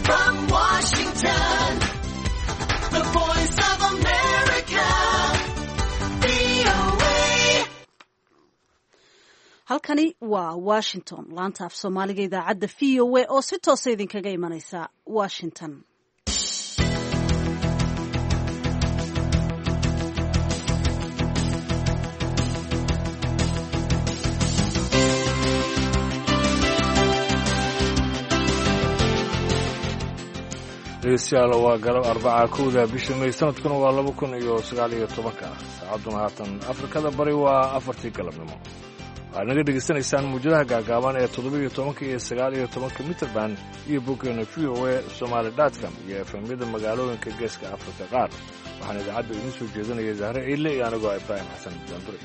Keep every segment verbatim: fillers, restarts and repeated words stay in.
From Washington, the voice of America, V O A. halkani waa Washington, laanta af Soomaaliga idaacadda V O A oo si toos ah idinkaga imanaysa Washington. dhegeystayaal waa galab arbaca kowda bisha May sanadkuna waa laba kun iyo sagaal iyo tobanka saacaduna haatan Afrikada bari waa afartii galabnimo waxaad naga dhegeysanaysaan muujadaha gaagaaban ee toddoba iyo tobanka iyo sagaal iyo tobanka mitirban iyo boggeena V O A Somali dot com iyo efemyada magaalooyinka geeska Afrika qaar waxaan idaacadda idiin soo jeedinaya Zahre Ciile iyo anigoo Ibrahim Xasan Jambure.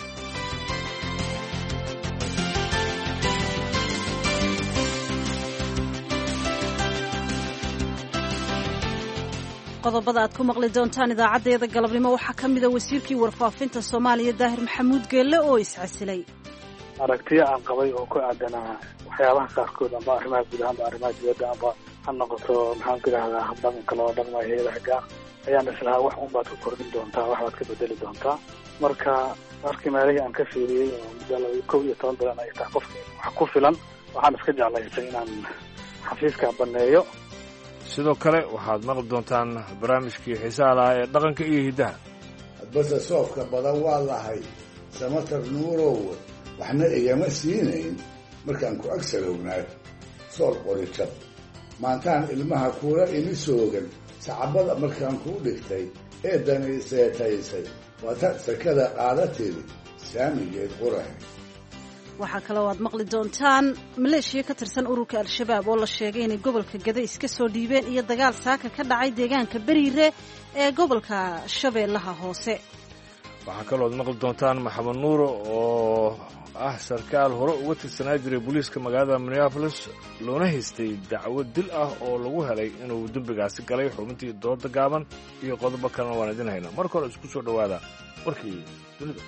qodobada aad ku maqli doontaan idaacadeeda galabnimo waxaa ka mid ah wasiirkii warfaafinta Soomaaliya Daahir Maxamuud Geelle oo iscasilay. aragtiyo aan qabay oo ku aadanaa waxyaabaha qaarkood ama arrimaha gudaha ama arrimaha dibadda ama ha noqoto maxaan ku idhahdaa habdhaqanka loo dhaqmayo hay'adaha gaar ayaan islahaa wax un baad ku kordhin doontaa wax baad ka bedeli doontaa marka markii meelihii aan ka fiiriyey oo muddo laba kow iyo toban bilan ay tahay qofka wax ku filan waxaan iska jeclaystay inaan xafiiska baneeyo. sidoo kale waxaad maqli doontaan barnaamijkii xiisaha lahaa ee dhaqanka iyo hiddaha base soofka badan waa lahay samatar nuurow waxna igama siinayn markaan ku agsalownaay sool qorijab maantaan ilmaha kuula imi soogan sacabada markaan kuu dhigtay ee dani seetaysay waata sakada qaadatedi saamigeed qurahe. waxaa kaloo aad maqli doontaan maleeshiya ka tirsan ururka al-shabaab oo la sheegay inay gobolka Gada iska soo dhiibeen iyo dagaal saaka ka dhacay deegaanka Bariire ee gobolka Shabeellaha Hoose. waxaa kaloo aad maqli doontaan Maxamed Nuur oo ah sarkaal hore uga tirsanaa jiray booliiska magaalada Minneapolis loona haystay dacwad dil ah oo lagu helay inuu dembigaasi galay xubintii dooda gaaban iyo qodobo kalena waan idin haynaa. marka hore isku soo dhawaada warkii dunida.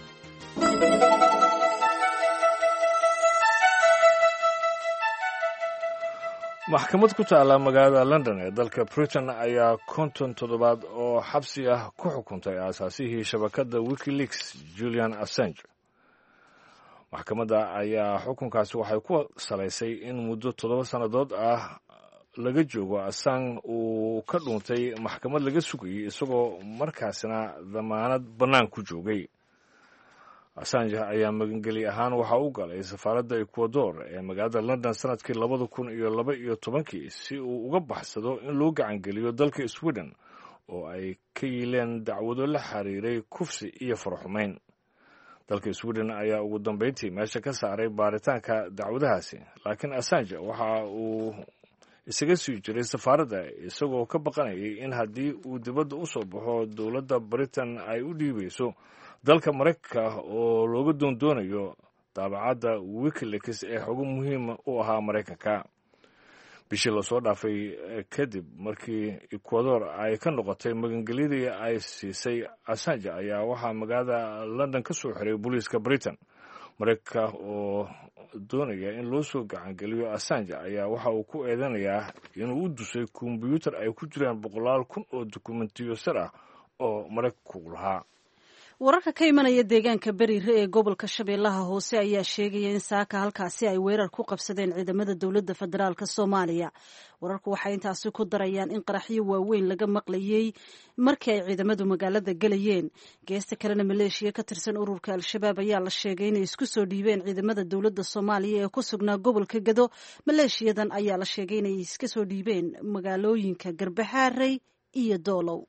maxkamad ku taala magaalada London ee dalka Britain ayaa konton toddobaad oo xabsi ah ku xukuntay aasaasihii shabakadda WikiLeaks Julian Assange. maxkamadda ayaa xukunkaasi waxay ku salaysay in muddo toddoba sannadood ah laga joogo Assange uu ka dhuuntay maxkamad laga sugayay isagoo markaasina damaanad bannaan ku joogay. Assange ayaa magangeli ahaan waxa uu galay safaaradda Ecuador ee magaalada London sanadkii labada kun iyo laba iyo tobankii si uu uga baxsado in loo gacangeliyo dalka Sweden oo ay ka yiileen dacwado la xiriiray kufsi iyo farxumeyn. dalka Sweden ayaa ugu dambeyntii meesha ka saaray baaritaanka dacwadahaasi, laakiin Assange waxa uu isaga sii jiray safaaradda isagoo ka baqanayay in haddii uu dibadda u soo baxo dowladda Britain ay u dhiibayso dalka Mareykanka oo looga doondoonayo daabacadda WikiLeaks ee xogo muhiim u ahaa Mareykanka. bishii la soo dhaafay kadib markii Ecuador ay ka noqotay magangelyadii ay siisay Assange ayaa waxaa magaalada London ka soo xiray booliiska Britain. Mareykanka oo doonaya in loo soo gacangeliyo Assange ayaa waxa uu ku eedanayaa inuu u dusay kombiyuutar ay ku jiraan boqolaal kun oo dokumentiyo sir ah oo Mareykanku lahaa. wararka ka imanaya deegaanka Bariire ee gobolka Shabeellaha Hoose ayaa sheegaya in saaka halkaasi ay weerar ku qabsadeen ciidamada dowladda federaalka Soomaaliya. wararku waxay intaasi ku darayaan in qaraxyo waaweyn laga maqlayay markii ay ciidamadu magaalada galayeen. geesta kalena maleeshiya ka tirsan ururka al-shabaab ayaa la sheegay inay isku soo dhiibeen ciidamada dowladda Soomaaliya ee ku sugnaa gobolka Gado. maleeshiyadan ayaa la sheegay inay iska soo dhiibeen magaalooyinka Garbaharey iyo Doolow.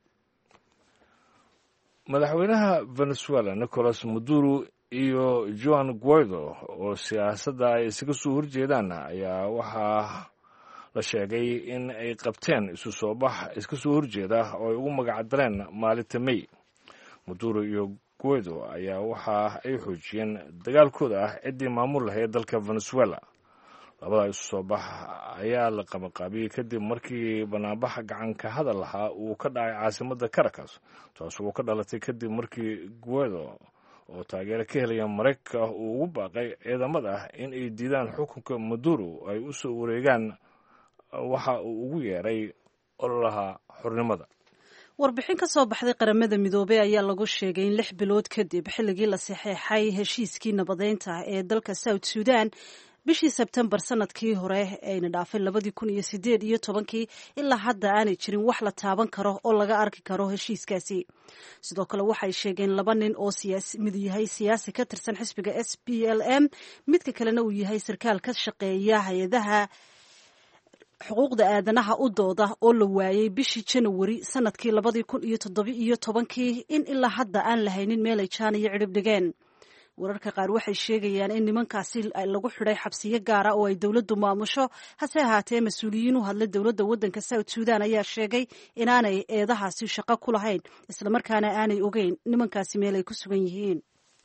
madaxweynaha Venezuela Nicolas Maduro iyo Juan Guaido oo siyaasadda ay isaga soo horjeedaan ayaa waxaa la sheegay in ay qabteen isu soo bax iska soo horjeeda oo ay ugu magacdareen maalinta May. Maduro iyo Guaido ayaa waxa ay xoojiyeen dagaalkooda ah ciddii maamul lahayd dalka Venezuela. labada isu soo bax ayaa la qabaqaabiyey kadib markii banaanbaxa gacanka hadal lahaa uu ka dhacay caasimadda Caracas, taas oo ka dhalatay kadib markii Guaido oo taageero ka helaya Mareykanka uu ugu baaqay ciidamada in ay diidaan xukunka Maduro ay u soo wareegaan waxa uu ugu yeeray ololaha xornimada. warbixin ka soo baxday qaramada midoobey ayaa lagu sheegay in lix bilood kadib xilligii la saxeexay heshiiskii nabadeynta ee dalka South Sudan bishii Sebtembar sanadkii hore ayna dhaafay labadii kun iyo sideed iyo tobankii ilaa hadda aanay jirin wax la taaban karo oo laga arki karo heshiiskaasi. sidoo kale waxay sheegeen laba nin oo siyaasi mid yahay siyaasi ka tirsan xisbiga S P L M midka kalena uu yahay sarkaal ka shaqeeya hay'adaha xuquuqda aadanaha u dooda oo la waayay bishii January sanadkii labadii kun iyo toddoba iyo tobankii in ilaa hadda aan lahaynin meel ay jaan iyo cirib dhigeen. wararka qaar waxay sheegayaan in nimankaasi lagu xidhay xabsiyo gaara oo ay dowladdu maamusho hase ahaatee mas-uuliyiin u hadlay dowladda waddanka South Sudan ayaa sheegay inaanay eedahaasi shaqo ku lahayn islamarkaana aanay ogeyn nimankaasi meel ay ku sugan yihiin.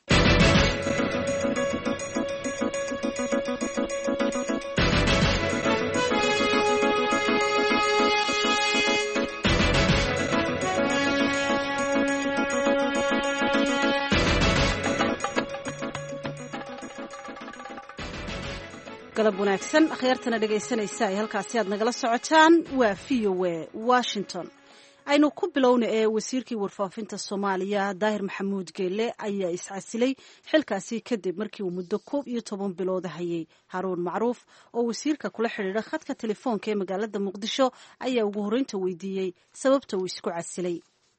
galab wanaagsan akhyaartana dhegaysanaysa ay halkaasi aad nagala socotaan waa V O A Washington. aynu ku bilowna ee wasiirkii warfaafinta Soomaaliya Daahir Maxamuud Geelle ayaa iscasilay xilkaasi kadib markii uu muddo koob iyo toban bilood hayay. Haruun Macruuf oo wasiirka kula xiriira khadka telefoonka ee magaalada Muqdisho ayaa ugu horeynta weydiiyey sababta uu isku casilay.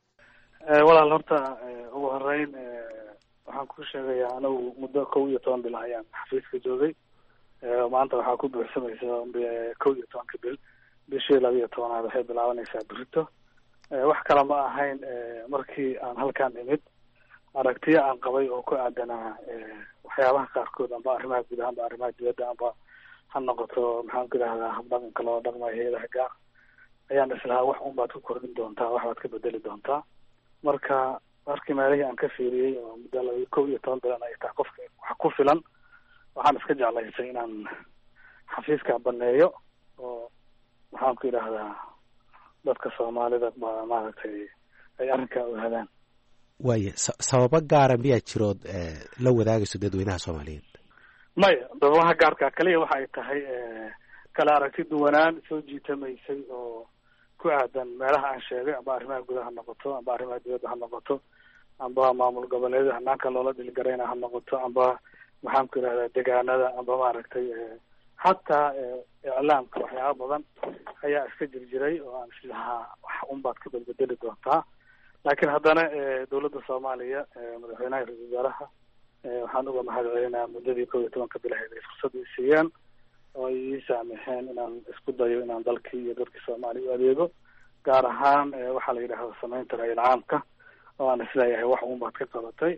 walaal horta ugu horeyn waxaan ku sheegayaa anagu muddo koob iyo toban bil ayaan xafiiska joogay. maanta waxaa ku buuxsamaysa kow iyo tobanka bil bishii laba iyo tobanaad waxay bilaabanaysaa berito. wax kale ma ahayn markii aan halkaan imid aragtiyo aan qabay oo ku aadanaa waxyaabaha qaarkood amba arrimaha guud ahaanba arrimaha dibadda amba ha noqoto maxaan ku idhahdaa habdhaqanka loo dhaqmayo hayadaha gaar ayaan islahaa wax un baad ku kordhin doontaa wax baad ka bedeli doontaa. marka markii meelihii aan ka fiiriyey oo muddo laba kow iyo toban bilan ay tahay qofka wax ku filan waxaan iska jeclaysay inaan xafiiska baneeyo oo maxaan ku idhaahdaa dadka Soomaalida maaragtay ay arrinkaa ogaadaan. waaye sababo gaara miyaa jirood la wadaagayso dadweynaha Soomaaliyeed? maya sababaha gaarka kaliya waxa ay tahay kala aragti duwanaan soo jiitamaysay oo ku aadan meelaha aan sheegay amba arrimaha gudaha ha noqoto amba arrimaha dibadda ha noqoto amba maamul goboleedyada hanaanka loola dhilgarayna ha noqoto amba maxaan ku idhahdaa deegaanada amba maaragtay hataa iclaamka waxyaaba badan ayaa iska jirjiray oo aan islahaa wax un baad ka bedbedeli doontaa. laakiin haddana dowladda Soomaaliya madaxweynaha ra-iisul wasaaraha waxaan uga mahad celinayaa muddadii kow iyo tobanka bilaheed ay fursad i siiyeen oo ay ii saamixeen inaan isku dayo inaan dalkii iyo dadkii Soomaaliya u adeego gaar ahaan waxaa la yidhaahdo samaynta ra-isul caamka oo aan isleeyahay wax un baad ka qabatay.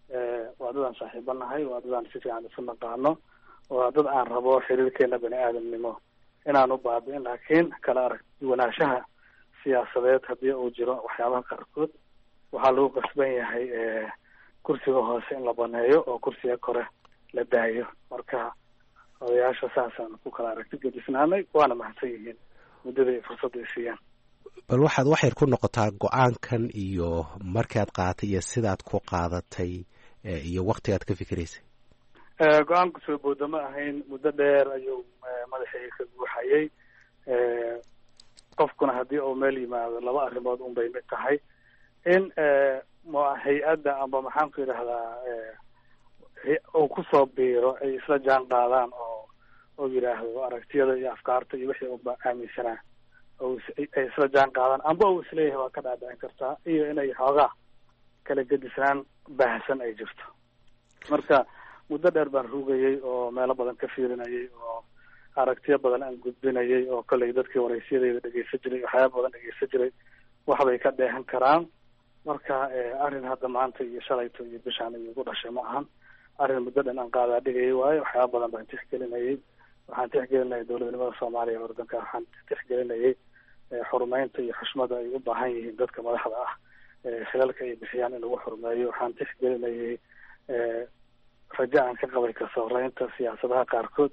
waa dad aan saaxiibo nahay, waa dad aan si fiican isu naqaano, waa dad aan rabo xiriirkeena bani aadamnimo inaan u baabi'in. laakiin kala aragwanaanshaha siyaasadeed haddii uu jiro waxyaabaha qaarkood waxaa lagu qasban yahay kursiga hoose in la baneeyo oo kursiga kore la daayo. marka odayaasha saasaan ku kala aragti gedisnaanay waana mahadsan yihiin muddada ay fursadda i siiyaan. bal waxaad wax yar ku noqotaa go-aankan iyo markaad qaadatay iyo sidaad ku qaadatay iyo waktigaad ka fikiraysay. go-aanku soo booda ma ahayn, muddo dheer ayuu madaxayga ka buuxayay. qofkuna haddii uu meel yimaado laba arrimood un bay mid tahay in hay-adda amba maxaan ku idhahdaa uu kusoo biiro ay isla jaan qaadaan oo oo yidhaahdo aragtiyada iyo afkaarta iyo wixii uba aaminsanaa ay isla jaan qaadaan amba uu isleeyahay waa ka dhaadhicin kartaa iyo inay xoogaa kala gedisnaan baahsan ay jirto. marka muddo dheer baan rugayay oo meelo badan ka fiirinayay oo aragtiyo badan aan gudbinayay oo kollay dadkii waraysiyadayda dhegeysan jiray waxyaaba badan dhegeysan jiray waxbay ka dheehan karaan. marka arrin hadda maanta iyo shalayto iyo bishaan iyo ugu dhashay ma ahan, arrin muddo dhan aan qaadaa dhigayay waayo waxyaaba badan baan tixgelinayay. waxaan tixgelinayay dowladnimada Soomaaliya waddanka, waxaan tixgelinayay xurumeynta iyo xushmada ay u baahan yihiin dadka madaxda ah xilalka ay bixiyaan in lagu xurumeeyo. waxaan tixgelinayay raja aan ka qabay kasooreynta siyaasadaha qaarkood.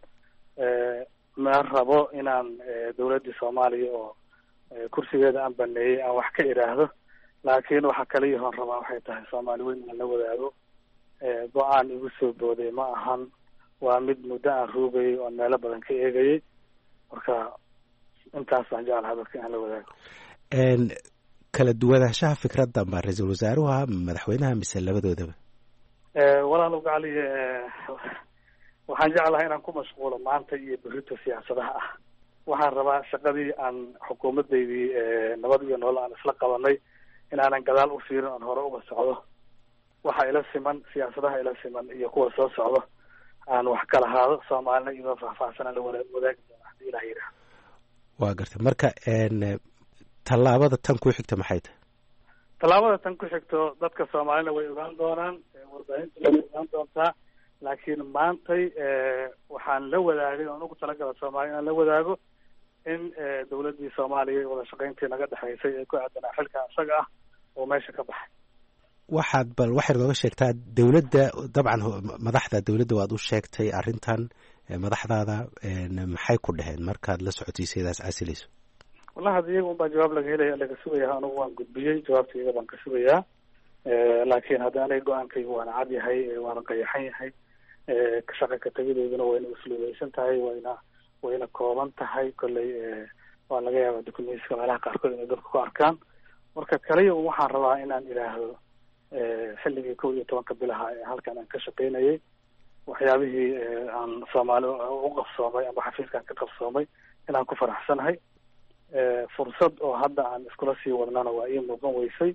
ma rabo inaan dowladdii Soomaaliya oo kursigeeda aan baneeyey aan wax ka idhaahdo, laakiin waxa kaliya hoon rabaa waxay tahay Soomaali weyn inaan la wadaago. go-aan igu soo booday ma ahan, waa mid muddo aan ruugayay oon meelo badan ka eegayay. marka intaasaan jeclaha dadka inaan la wadaago. kala duwanaanshaha fikradda ma ra-iisul wasaaruha madaxweynaha mise labadoodaba? walaalow gacali waxaan jeclahay inaan ku mashquulo maanta iyo berrito siyaasadaha ah. waxaan rabaa shaqadii aan xukuumaddaydii nabad iyo nolol aan isla qabanay inaanan gadaal u fiirin oon hore uga socdo. waxa ila siman siyaasadaha ila siman iyo kuwa soo socdo aan wax kala haado soomaalina iyadoo faahfaahsan aan la wada wadaagi doono haddii ilaah yidhaah. waa gartay marka tallaabada tan ku xigta maxay tahay? tallaabada tan ku xigto dadka soomaalina way ogaan doonaan, warbaahinta way ogaan doontaa, laakiin maantay waxaan la wadaagay oon ugu talagala soomaaliya inaan la wadaago in dawladdii soomaaliya wada shaqayntii naga dhexaysay ee ku aadanaa xilka isaga ah oo meesha ka baxay. waxaad bal waxaad nooga sheegtaa dawladda, dabcan madaxda dawladda waad u sheegtay arrintan, madaxdaada maxay ku dhaheen markaad la socotiisaydaas casilayso? wallahi hadda iyaga un baa jawaab laga helaya laga sugayaa, anugu waan gudbiyey jawaabta iyaga baan ka sugayaa. laakiin hadda aniga go-aankaygu waana cad yahay, waana qayaxan yahay. shaqa ka tegideeduna wayna usluubeysan tahay, wayna wayna kooban tahay. kolley waa laga yaabaa dukumentiska meelaha qaarkood inay dadka ku arkaan. marka kaliya un waxaan rabaa inaan idhaahdo xilligii kow iyo tobanka bilaha ee halkan aan ka shaqaynayay waxyaabihii aan soomaali u qabsoomay ama xafiiskaan ka qabsoomay inaan ku faraxsanahay. fursad oo hadda aan iskula sii wadnana waa ii muuqan weysay.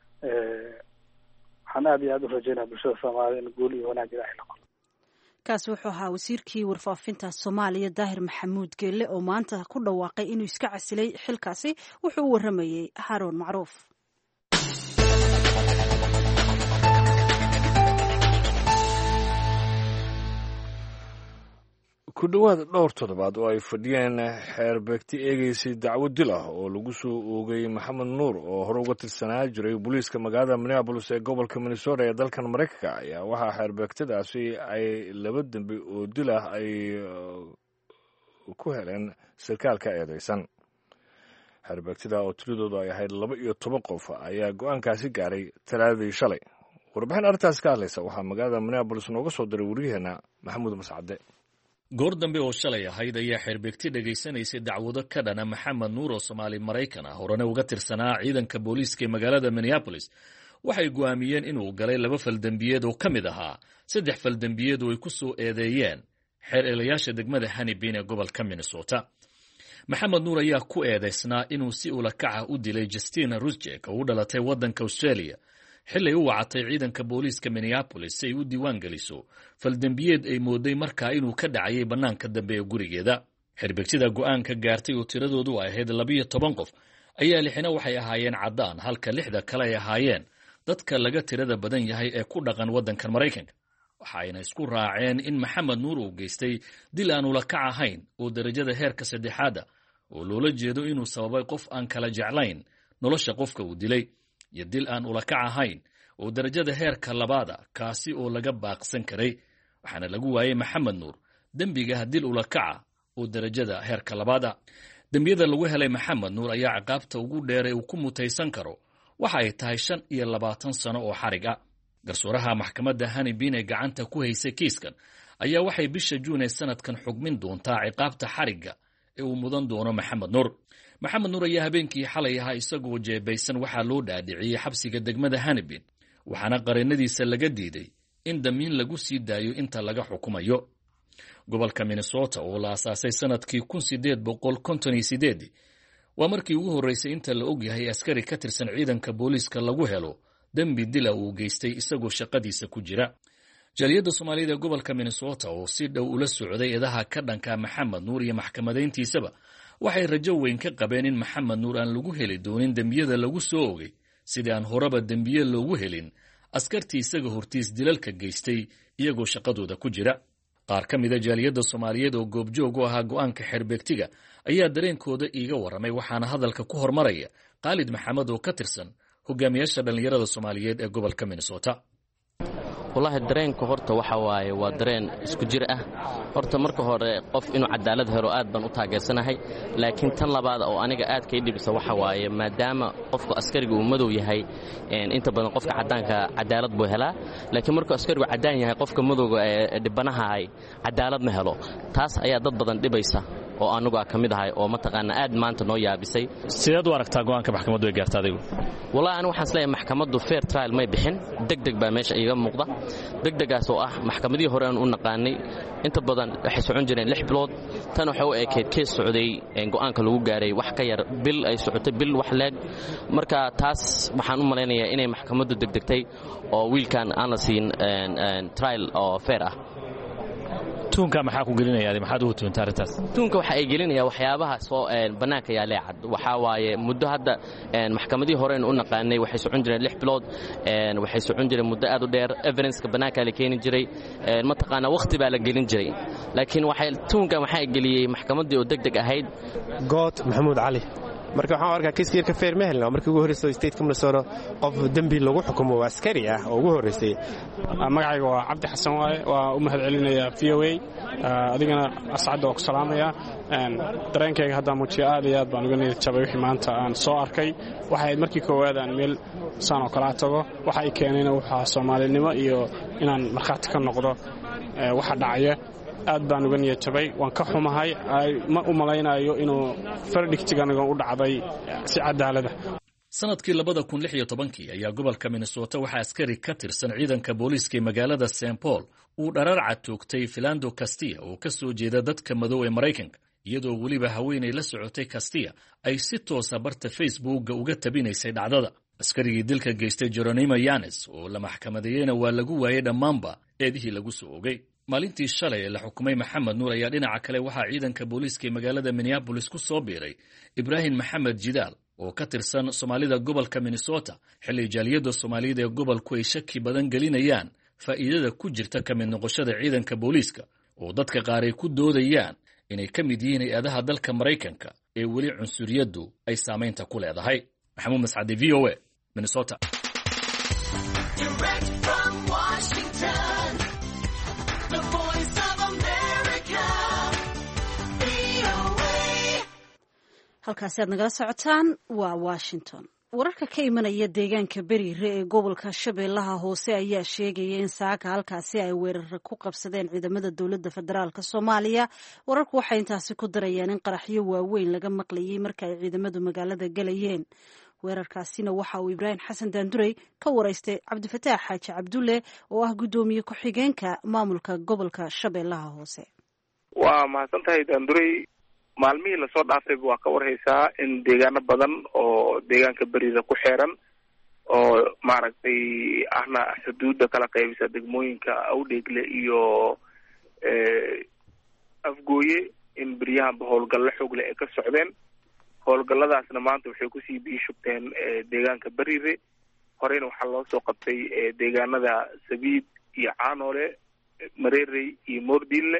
waxaan aad iyo aad u rajeynaya bulshada soomaalida in guul iyo wanaag ilaahay la qoro. kaasi wuxuu ahaa wasiirkii warfaafinta soomaaliya daahir maxamuud geelle oo maanta ku dhawaaqay inuu iska casilay xilkaasi. wuxuu u waramayey haroon macruuf. ku dhowaad dhowr toddobaad oo ay fadhiyeen xeerbeegti eegeysay dacwo dil ah oo lagu soo oogay maxamed nuur oo hore uga tirsanaa jiray booliiska magaalada minneabolis ee gobolka minnesota ee dalkan maraykanka ayaa waxaa xeerbeegtadaasi ay laba dembi oo dil ah ay ku heleen sarkaalka eedeysan. xeerbeegtada oo tiradoodu ay ahayd laba iyo toban qof ayaa go-aankaasi gaaray talaadadii shalay. warbixin arrintaas ka hadlaysa waxaa magaalada minneabolis nooga soo diray waryaheena maxamuud mascade. goor dambe oo shalay ahayd ayaa xeerbeegti dhegaysanaysay dacwado ka dhana maxamed nuur oo soomaali maraykan ah horena uga tirsanaa ciidanka booliiska ee magaalada minneabolis. waxay go'aamiyeen inuu galay laba faldembiyeed oo ka mid ahaa saddex faldembiyeed oo ay ku soo eedeeyeen xeer eelayaasha degmada Hannibin ee gobolka Minnesota. maxamed nuur ayaa ku eedaysnaa inuu si ulakaca u dilay Justina Rusjek oo u dhalatay waddanka Australia xilay u wacatay ciidanka booliiska Minneapolis si ay u diiwaan geliso faldembiyeed ay mooday markaa inuu ka dhacayay bannaanka dambe ee gurigeeda. xeerbeegtida go'aanka gaartay oo tiradoodu ay ahayd labiyo toban qof ayaa lixina waxay ahaayeen caddaan halka lixda kale ay ahaayeen dadka laga tirada badan yahay ee ku dhaqan waddankan Maraykanka. waxayna isku raaceen in maxamed nuur uu geystay dil aan ulakac ahayn oo darajada heerka saddexaada oo loola jeedo inuu sababay qof aan kala jeclayn nolosha qofka uu dilay, iyo dil aan ulakac ahayn oo darajada heerka labaada kaasi oo laga baaqsan karay. waxaana lagu waayey maxamed nuur dembiga dil ulakaca oo darajada heerka labaada. dembiyada lagu helay maxamed nuur ayaa ciqaabta ugu dheeray uu ku mutaysan karo waxa ay tahay shan iyo labaatan sano oo xarig ah. garsooraha maxkamadda Hannibin ee gacanta ku haysay kiiskan ayaa waxay bisha Juun ee sanadkan xugmin doontaa ciqaabta xarigga ee uu mudan doono maxamed nuur. maxamed nuur ayaa habeenkii xalay ahaa isagoo jeebaysan waxaa loo dhaadhiciyey xabsiga degmada Hannibin, waxaana qareennadiisa laga diiday in damiin lagu sii daayo inta laga xukumayo. gobolka Minnesota oo la aasaasay sanadkii kun sideed boqol konton iyo sideed waa markii ugu horreysay inta la og yahay askari ka tirsan ciidanka booliiska lagu helo dembi dila uu geystay isagoo shaqadiisa ku jira. jaaliyadda Soomaalida ee gobolka Minnesota oo si dhow ula socday eedaha ka dhanka maxamed nuur iyo maxkamadayntiisaba waxay rajo weyn ka qabeen in maxamed nuur aan lagu heli doonin dembiyada lagu soo ogay sidii aan horeba dembiye loogu helin askartii isaga hortiis dilalka geystay iyagoo shaqadooda ku jira. qaar ka mida jaaliyadda Soomaaliyeed oo goobjoog u ahaa go'aanka xeerbeegtiga ayaa dareenkooda iiga warramay, waxaana hadalka ku hormaraya Khaalid Maxamed oo ka tirsan hogaamiyaasha dhalinyarada Soomaaliyeed ee gobolka Minnesota. wallahi dareenka horta waxa waaye waa dareen isku jir ah. horta marka hore qof inuu cadaalad helo aad baan u taageersanahay, laakiin tan labaad oo aniga aad ka dhibisa waxa waaye maadaama qofka askariga uu madow yahay inta badan qofka cadaanka cadaalad buu helaa, laakiin markuu askarigu cadaan yahay qofka madowga ee dhibanaha ay cadaalad ma helo. taas ayaa dad badan dhibaysa oo anagu ah kamid ahay oo mataqaana aad maanta noo yaabisay. sideed u aragtaa go'aanka maxkamaddu ay gaartay adigu? wallahi anigu waxaan isleeyahay maxkamaddu fair trial may bixin, degdeg baa meesha iiga muuqda. degdegaas oo ah maxkamadii hore aan u naqaanay inta badan waxay socon jireen lix bilood, tan waxa u ekeyd kees socday go'aanka lagu gaaray wax ka yar bil ay socotay bil wax leeg. marka taas waxaan u malaynayaa inay maxkamaddu degdegtay oo wiilkan aan la siin trial oo fair ah. tuunka maxaa ku gelinaya maxaad ugu tuuntaa arrintaas? tuunka waxa ay gelinaya waxyaabaha soo banaanka yaa leecad. waxa waaye muddo hadda maxkamadii hore u naqaanay waxay socon jireen lix bilood, waxay socon jireen muddo aad u dheer, evidence-ka banaanka la keeni jiray, ma taqaana waqti baa la gelin jiray. laakiin waxay tuunka waxa geliyay maxkamadii oo degdeg ahayd. good maxamuud cali. marka waxaan arkaa kiiska ka fair mehelna markii ugu horeysay state Minnesota qof dambi lagu xukumo waa askari ah oo ugu horeysay. magacayga waa Cabdi Xasan waaye, waa u mahadcelinaya V O A, adigana ascad oo ku salaamaya. dareenkayga hadda muujiyo aad iyo aad baan uga niyad jabay wixii maanta aan soo arkay. waxay markii koowaad aan meel saan oo kala tago waxa ay keenayna waxa Soomaalinimo iyo inaan markhaati ka noqdo waxa dhacaya. aad baan uga niyad jabay, waan ka xumahay, ma u malaynayo inuu fardhigtiganaga u dhacday si cadaalad ah. sanadkii labada kun lix iyo tobankii ayaa gobolka Minnesota waxaa askari ka tirsan ciidanka booliiska ee magaalada Saint Paul uu dhararca toogtay Philando Castilla oo ka soo jeeda dadka madow ee Mareykanka, iyadoo weliba haweenay la socotay Castilla ay si toosa barta Facebook uga tabinaysay dhacdada. askarigii dilka geystay Geronimo Yanes oo la maxkamadeeyayna waa lagu waayay dhammaanba eedihii lagu soo ogay. maalintii shalay ee la xukumay Maxamed Nuur ayaa dhinaca kale waxaa ciidanka booliiska ee magaalada Minneapolis ku soo biiray Ibrahim Maxamed Jidaal oo ka tirsan Soomaalida gobolka Minnesota, xilli jaaliyadda Soomaalida ee gobolku ay shaki badan gelinayaan faa'iidada ku jirta ka mid noqoshada ciidanka booliiska oo dadka qaar ay ku doodayaan inay ka mid yihiin hay-adaha dalka Mareykanka ee weli cunsuriyaddu ay saamaynta ku leedahay. Maxamuud Mascade, V O A, Minnesota. halkaasi aad nagala socotaan waa Washington. wararka ka imanaya deegaanka Bariire ee gobolka Shabeellaha Hoose ayaa sheegaya in saaka halkaasi ay weerar ku qabsadeen ciidamada dowladda federaalka Soomaaliya. wararku waxay intaasi ku darayaan in qaraxyo waaweyn laga maqlayay marka ay ciidamadu magaalada galayeen. weerarkaasina waxa uu Ibrahim Xasan Daandurey ka wareystay Cabdifataax Xaaji Cabdulle oo ah gudoomiye ku-xigeenka maamulka gobolka Shabeellaha Hoose. waa mahadsantahay Daandurey. maalmihii lasoo dhaafay waa ka warhaysaa in deegaano badan oo deegaanka Bariire ku xeeran oo maaragtay ahna xuduudda kala qaybisa degmooyinka Awdheegle iyo Afgooye in beriyahanba howlgallo xoog leh ay ka socdeen. howlgalladaasna maanta waxay kusii biishubteen deegaanka Bariire. horeyna waxaa loo soo qabtay deegaanada Sabiid iyo Caanoole, Mareerey iyo Moordiinle.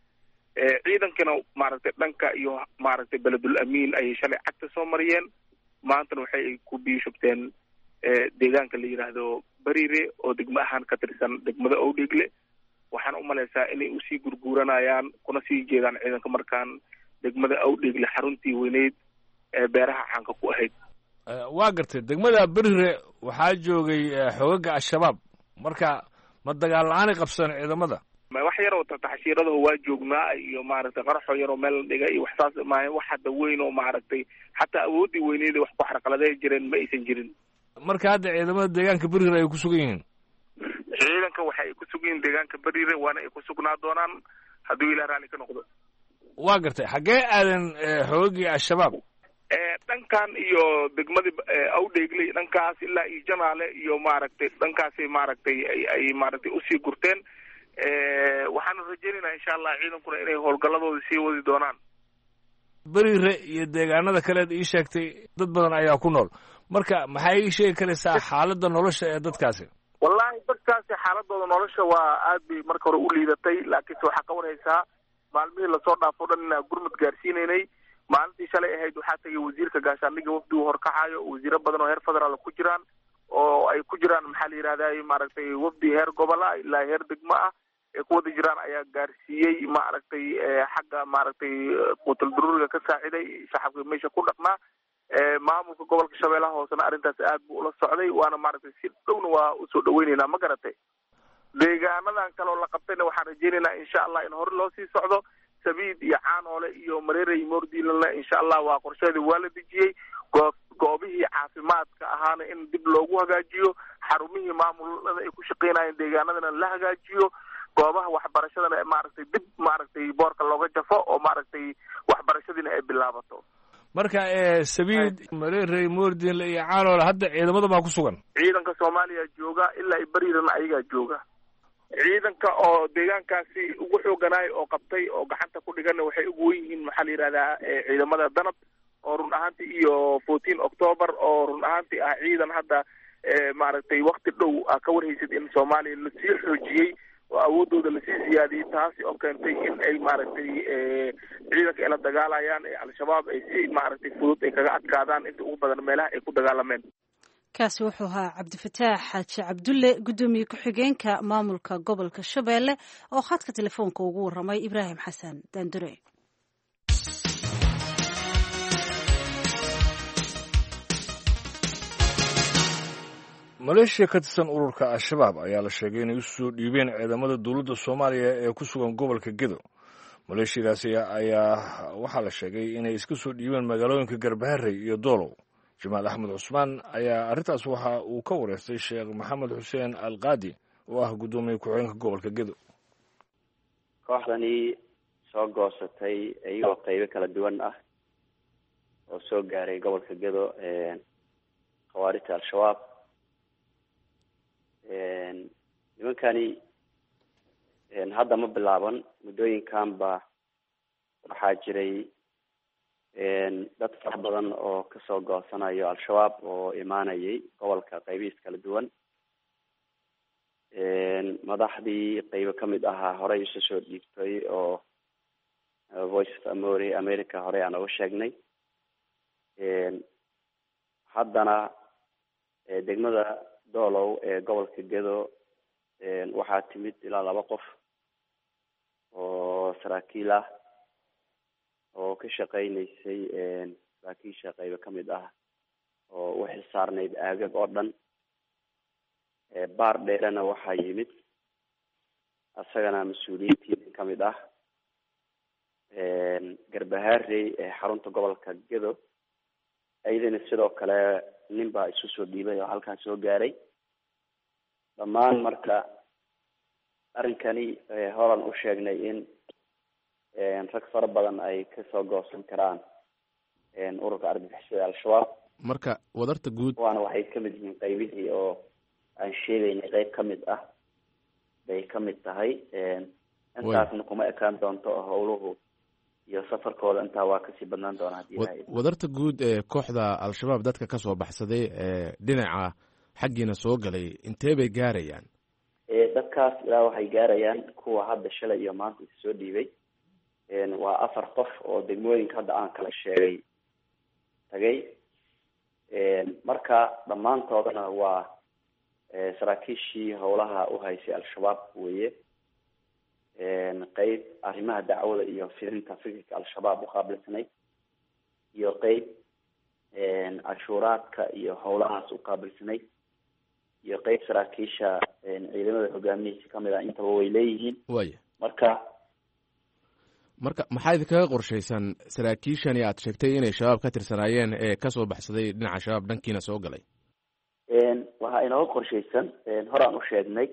ciidankana maaragtay dhanka iyo maaragtay Beledul Amiin ayay shalay cagta soo mariyeen. maantana waxay ku biishubteen deegaanka la yiraahdo Bariire oo degmo ahaan ka tirsan degmada Awdheegle. waxaan u malaysaa inay usii gurguuranayaan kuna sii jeedaan ciidanka markaan degmada Awdheegle xaruntii weyneyd ee beeraha caanka ku ahayd. waa gartay degmada Bariire waxaa joogay xoogagga al-shabaab, marka ma dagaal la'aan qabsan ciidamada? wax yar oo taxashiiradahu waa joognaa iyo maaragtay qaraxo yar oo meel dhiga iyo wax saas ma wax hadda weyn oo maaragtay xataa awoodii weyneed wax ku xarqaladay jireen ma aysan jirin. marka hadda ciidamada deegaanka Bariire ay ku sugan yihiin. ciidanka waxa ay ku sugan yihiin deegaanka Bariire waana ay ku sugnaa doonaan hadduu Ilaahay raali ka noqdo. waa gartay xagee aadan xoogagii al-shabaab? ee dhankan iyo degmadii Awdheegle dhankaas ilaa iyo Janaale iyo maaragtay dhankaasay maaragtay ay ay maaragtay usii gurteen. waxaan rajaynaynaa insha Allah ciidankuna inay howlgalladooda sii wadi doonaan. Bariire iyo deegaanada kale ii sheegtay dad badan ayaa ku nool, marka maxay ii sheegi karaysaa xaaladda nolosha ee dadkaasi? wallahi dadkaasi xaaladooda nolosha waa aad bay marka hore u liidatay, laakiinse waxaa ka warhaysaa maalmihii lasoo dhaafo dhan inaan gurmad gaarsiinaynay. maalintii shalay ahayd waxaa tagay wasiirka gaashaandhigga wafdi uu horkacayo wasiiro badan oo heer federaal ku jiraan oo ay ku jiraan maxaa la yidhahdaa maaragtay wafdi heer gobola ilaa heer degmo ah ee ku wada jiraan ayaa gaarsiiyey maaragtay xagga maaragtay qutul daruuriga ka saaciday shacabka meesha ku dhaqnaa. maamulka gobolka Shabeellaha Hoosena arrintaas aad buu ula socday, waana maaragtay si dhowna waa usoo dhaweynaynaa. ma garatay deegaanadan kale oo la qabtayna waxaan rajaynaynaa insha Allah in hore loo sii socdo sabiid iyo caanoole iyo mareere iyo moordiilanle insha allah waa qorsheedii waa la dejiyey goob goobihii caafimaadka ahaana in dib loogu hagaajiyo xarumihii maamulada ay ku shaqeynayeen deegaanadana la hagaajiyo goobaha waxbarashadana maaragtay dib maaragtay boorka looga jafo oo maaragtay waxbarashadiina ay bilaabato marka sabiid mareere moordiinle iyo caanoole hadda ciidamada baa ku sugan ciidanka soomaaliya jooga ilaa i bariirana ayagaa jooga ciidanka oo deegaankaasi ugu xooganaay oo qabtay oo gacanta ku dhigana waxay ugu wen yihiin maxaa la yidhahdaa ciidamada danab oo run ahaantii iyo fourteen october oo run ahaantii ah ciidan hadda maaragtay wakti dhow a ka warhaysid in soomaaliya lasii xoojiyey oo awoodooda lasii siyaadiyey taasi oo keentay in ay maaragtay ciidanka ay la dagaalayaan ee al-shabaab ay si maaragtay fudud ay kaga adkaadaan inta ugu badan meelaha ay ku dagaalameen kaasi wuxuu ahaa cabdifataax xaaji cabdulle guddoomiye ku-xigeenka maamulka gobolka shabeelle oo khadka telefoonka ugu warramay ibraahim xasan daandure maleeshiya ka tirsan ururka al-shabaab ayaa la sheegay inay u soo dhiibeen ciidamada dowladda soomaaliya ee ku sugan gobolka gedo maleeshiyadaasi ayaa waxaa la sheegay inay iska soo dhiibeen magaalooyinka garbaharey iyo doolow jamaal axmed cusmaan ayaa arrintaas waxa uu ka wareystay sheekh maxamed xuseen alqaadi oo ah guddoomiye ku-xigeenka gobolka gedo kooxdani soo goosatay iyagoo qaybo kala duwan ah oo soo gaaray gobolka gedo khawaarijta al-shabaab nimankani hadda ma bilaaban muddooyinkanba waxaa jiray dad fara badan oo kasoo goosanayo al-shabaab oo imaanayay gobolka qaybihiis kala duwan madaxdii qaybo kamid ahaa horey isu soo dhiibtay oo voice of amori america horey aan oga sheegnay haddana degmada doolow ee gobolka gedo waxaa timid ilaa laba qof oo saraakiil ah oo ka shaqeynaysay saraakiisha qaybo kamid ah oo u xilsaarnayd aagag oo dhan baar dheerena waxaa yimid isagana mas-uuliyiintii kamid ah garbaharey ee xarunta gobolka gedo ayadana sidoo kale nin baa isu soo dhiibay oo halkaan soo gaaray dhammaan marka arrinkani horan u sheegnay in rag fara badan ay kasoo goosan karaan ururka argagixisada al-shabaab marka wadarta guud waana waxay kamid yihiin qaybihii oo aan sheegaynay qayb kamid ah bay kamid tahay intaasna kuma ekaan doonto howluhu iyo safarkooda intaa waa kasii badnaan doona hadii ilahay wadarta guud ee kooxda al-shabaab dadka kasoo baxsaday ee dhinaca xaggiina soo galay intee bay gaarayaan dadkaas ilaa waxay gaarayaan kuwa hadda shalay iyo maanta is soo dhiibay waa afar qof oo degmooyinka hadda aan kala sheegay tagay marka dhammaantoodana waa saraakiishii howlaha uhaysay al-shabaab weye qeyb arrimaha dacwada iyo fidinta fikirka al-shabaab uqaabilsanay iyo qeyb cashuuraadka iyo howlahaas uqaabilsanay iyo qeyb saraakiisha ciidamada hogaamihiisa kamid ah intaba way leeyihiin waya marka marka maxaa idinkaga qorshaysan saraakiishani aad sheegtay inay shabaab ka tirsanaayeen ee kasoo baxsaday dhinaca shabaab dhankiina soo galay waxaa inooga qorshaysan horaan u sheegnay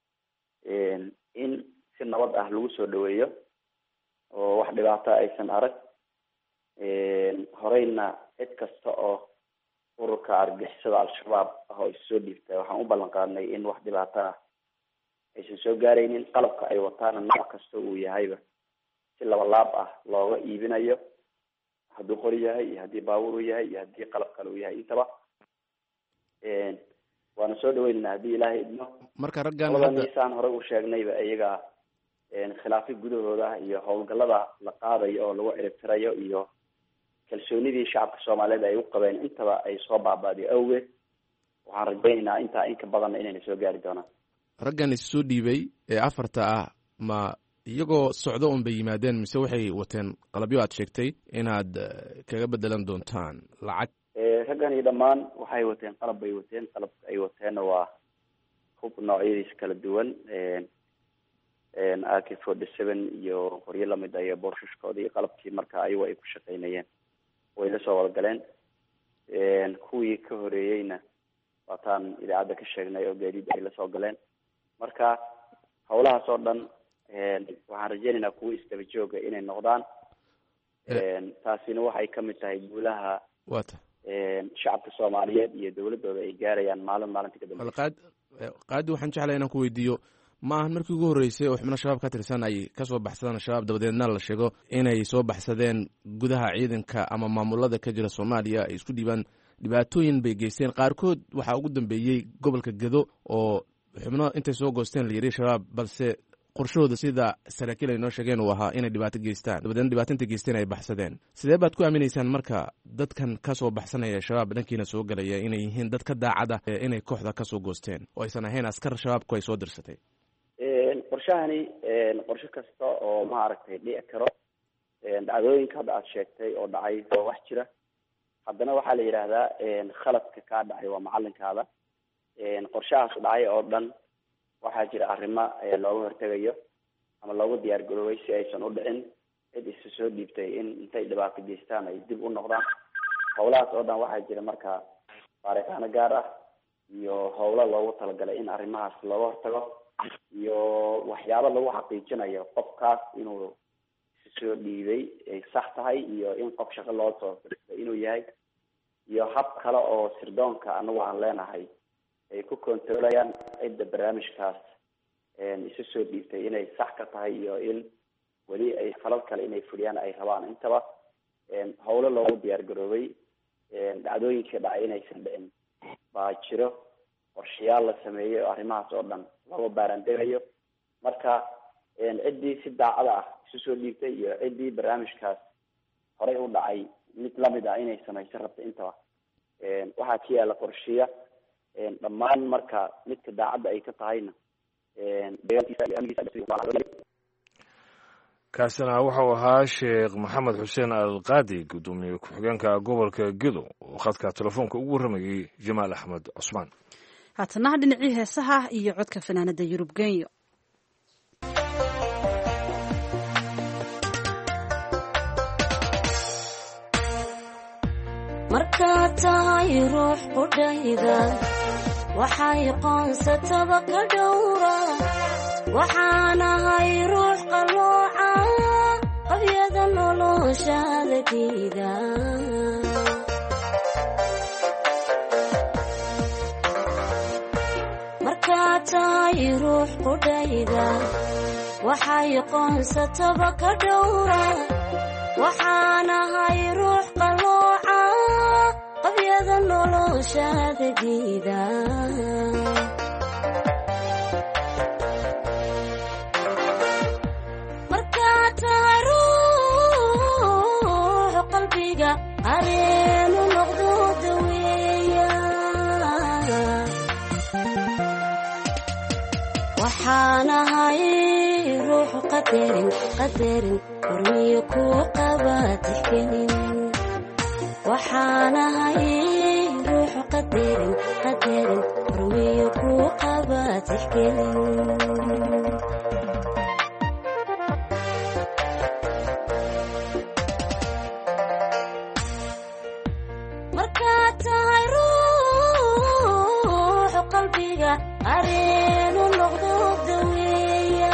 in si nabad ah lagu soo dhaweeyo oo wax dhibaato aysan arag horeyna cid kasta oo ururka argagixisada al-shabaab ah oo is soo dhiibtay waxaan u ballan qaadnay in wax dhibaato ah aysan soo gaaraynin qalabka ay wataana nooc kasta uu yahayba si laba laab ah looga iibinayo hadduu qori yahay iyo haddii baabuur uu yahay iyo haddii qalab kale uu yahay intaba waana soo dhaweynana haddii ilaahay idmo marka raggan hadda saan horey u sheegnayba iyaga khilaafi gudahooda iyo howlgallada la qaadayo oo lagu ciribtirayo iyo kalsoonidii shacabka soomaaliyeed ay u qabeen intaba ay soo baaba'day awgeed waxaan rajaynaynaa intaa inka badanna inayna soo gaari doonaan raggan is soo dhiibay ee afarta ah ma iyagoo socdo un bay yimaadeen mise waxay wateen qalabyo aad sheegtay inaad kaga bedelan doontaan lacag raggani dhammaan waxay wateen qalab bay wateen qalabka ay wateenna waa hub noocyadiisa kala duwan a k forty seven iyo qoryo lamid ah iyo boorsashkoodii iyo qalabkii marka ayagu ay ku shaqaynayeen way la soo wadagaleen kuwii ka horeeyeyna waataan idaacadda ka sheegnay oo gaadiid ay la soo galeen marka hawlahaas oo dhan waxaan rajeynaynaa kuwa isdaba jooga inay noqdaan taasina waxay kamid tahay guulaha wata shacabka soomaaliyeed iyo dawladooda ay gaarayaan maalin maalinta ka dambe qaad qaadi waxaan jeclahay inaan ku weydiiyo ma ahan markii ugu horreysay oo xubno shabaab ka tirsan ay ka soo baxsadaan shabaab dabadeedna la sheego inay soo baxsadeen gudaha ciidanka ama maamulada ka jira soomaaliya ay isku dhiibaan dhibaatooyin bay geysteen qaarkood waxaa ugu dambeeyey gobolka gedo oo xubno intay soo goosteen la yidhi shabaab balse qorshahooda sida saraakiil ay noo sheegeen uu ahaa inay dhibaato geystaan dabadeedna dhibaato intay geysteen ay baxsadeen sidee baad ku aaminaysaan marka dadkan ka soo baxsanaya shabaab dhankiina soo galaya inay yihiin dad ka daacada inay kooxda ka soo goosteen oo aysan ahayn askar shabaabku ay soo dirsatay qorshahani qorshe kasta oo maaragtay dhici karo dhacdooyinka hadda aad sheegtay oo dhacay waa wax jira haddana waxaa la yidhaahdaa khaladka kaa dhacay waa macalinkaada qorshahaas dhacay oo dhan waxaa jira arrimo looga hortegayo ama loogu diyaar garoobay si aysan u dhicin cid isa soo dhiibtay in intay dhibaato geystaan ay dib u noqdaan hawlahaas oo dhan waxaa jira marka baaritaano gaar ah iyo hawlo loogu talagalay in arrimahaas looga hortago iyo waxyaabo lagu xaqiijinayo qofkaas inuu soo dhiibay ay sax tahay iyo in qof shaqo loo soo dirtay inuu yahay iyo hab kale oo sirdoonka anagu aan leenahay ay ku controlayaan cidda barnaamijkaas isu soo dhiibtay inay sax ka tahay iyo in weli ay falal kale inay fuliyaan ay rabaan intaba hawlo loogu diyaar garoobay dhacdooyinkii dhacay inaysan dhicin baa jiro qorshayaal la sameeyey oo arrimahaas oo dhan laga baarandegayo marka ciddii si daacada ah isu soo dhiibtay iyo ciddii barnaamijkaas horey u dhacay mid lamid ah inay samayso rabta intaba waxaa ka yaala qorshiya dhammaan marka midka daacadda ay ka tahayna kaasina wuxuu ahaa sheekh maxamed xuseen alqaadi guddoomiye ku-xigeenka gobolka gedo oo khadka telefoonka ugu warramayay jamaal axmed cusmaan haatanaha dhinacii heesaha iyo codka fanaanada yurub genyo markaad tahay ruux qudhayda waxay qoonsatada ka dhowra waxaanahay ruux qalooca qabyada noloshaada diida markaad tahay ruux qudhayda waxay qoonsataba ka dhowra waxaanahay ruux qalooca qabyada noloshaada diida markaad tahay ruux qalbiga areenu noqdo daweeya waxaanahay ruux qadarin qadarin warmiyo ku qaba tixgelin waxaanahay ruux qadarin qadarin warmiyo ku qaba tixgelin markaad tahay ruux qalbiga areenu noqdo daweeya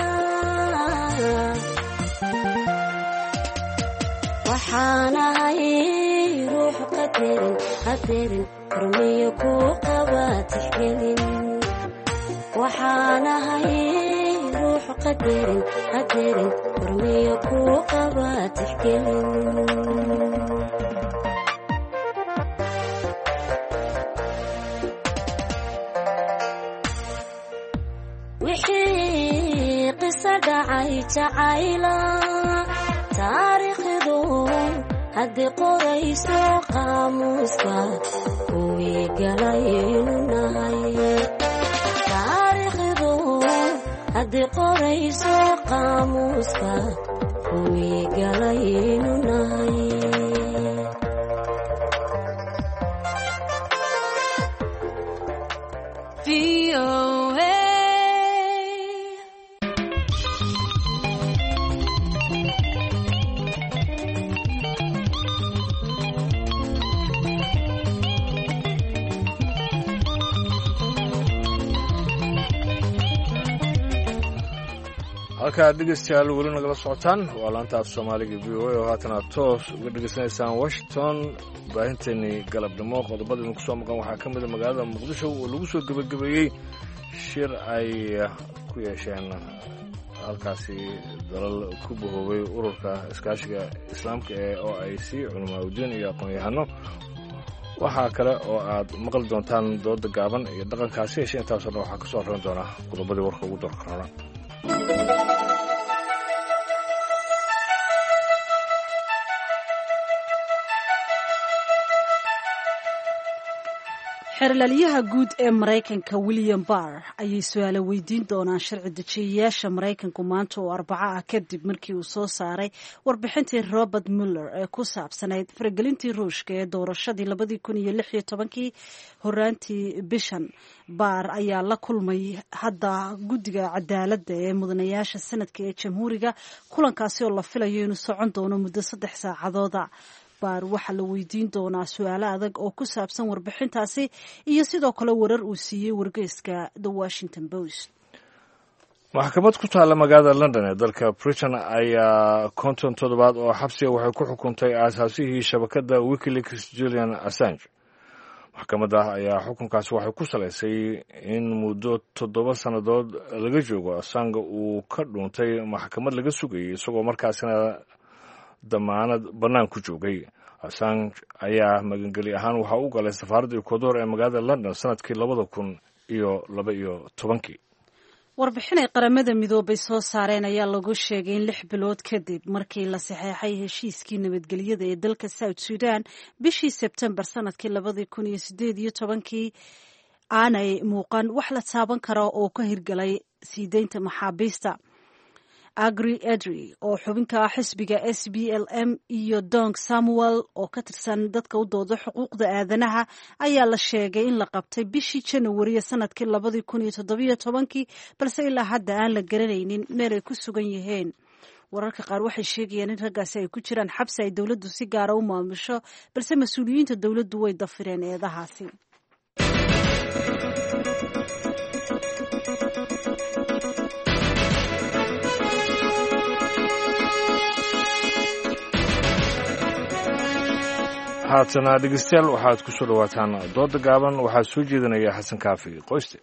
waxaanahay ruux qadarin qadarin warmiyo ku qaba tixgelin waxaanahay ruux qadarin qadarin warmiyo ku qaba tixgelin wixii qisa dhacay jacayla taariikhdu haddii qorayso qaamuuska kuwii galaynu nahay taariikhdu haddii qorayso qaamuuska kuwii galaynu nahay halkaa dhegeystayaal weli nagala socotaan waa laanta af soomaaliga v o a oo haatana toos uga dhegeysanaysaan washington baahinteenii galabnimo qodobada idinku soo maqan waxaa ka mida magaalada muqdisho oo lagu soo gebagabeeyey shir ay ku yeesheen halkaasi dalal ku bahoobay ururka iskaashiga islaamka ee o i c culamaauddiin iyo aqoon-yahano waxaa kale oo aad maqli doontaan dooda gaaban iyo dhaqankaasi heshe intaasoo dhan waxaa ka soo arran doonaa qodobadii warka ugu doorka roona xeerlaaliyaha guud ee maraykanka william barr ayay su-aalo weydiin doonaan sharci dejiyayaasha maraykanku maanta oo arbaco ah kadib markii uu soo saaray warbixintii robert muller ee ku saabsanayd faragelintii ruushka ee doorashadii labadii kun iyo lix iyo tobankii horaantii bishan. barr ayaa la kulmay hadda guddiga cadaaladda ee mudanayaasha sanadka ee jamhuuriga kulankaasi oo la filayo inuu socon doono muddo saddex saacadooda. baar waxaa la weydiin doonaa su-aalo adag oo ku saabsan warbixintaasi iyo sidoo kale warar uu siiyey wargeyska the washington post. maxkamad ku taalla magaalada london ee dalka britain ayaa konton toddobaad oo xabsiga waxay ku xukuntay aasaasihii shabakadda wikileaks julian assange. maxkamadda ayaa xukunkaasi waxay ku salaysay in muddo toddoba sannadood laga joogo assange uu ka dhuuntay maxkamad laga sugayay isagoo markaasina damaanad bannaan ku joogay. assange ayaa magangeli ahaan waxaa u galay safaaradda ecuador ee magaalada london sanadkii labada kun iyo laba iyo tobankii. warbixin ay qaramada midoobay soo saareen ayaa lagu sheegay in lix bilood kadib markii la saxeexay heshiiskii nabadgelyada ee dalka south sudan bishii sebtembar sanadkii labadii kun iyo sideed iyo tobankii aanay muuqan wax la taaban kara oo ka hirgalay sii deynta maxaabiista. agri edry oo xubinka xisbiga s b l m iyo dong samuel oo ka tirsan dadka u dooda xuquuqda aadanaha ayaa la sheegay in la qabtay bishii janawariya sanadkii labadii kun iyo toddobiyo tobankii balse ilaa hadda aan la garanaynin meel ay ku sugan yihiin. wararka qaar waxay sheegayaan in raggaasi ay ku jiraan xabsi ay dowladdu si gaara u maamusho balse mas-uuliyiinta dowladdu way dafireen eedahaasi. haatana dhegeystayaal waxaad ku soo dhawaataan dooda gaaban waxaa soo jeedinaya xasan kaafi qoyste.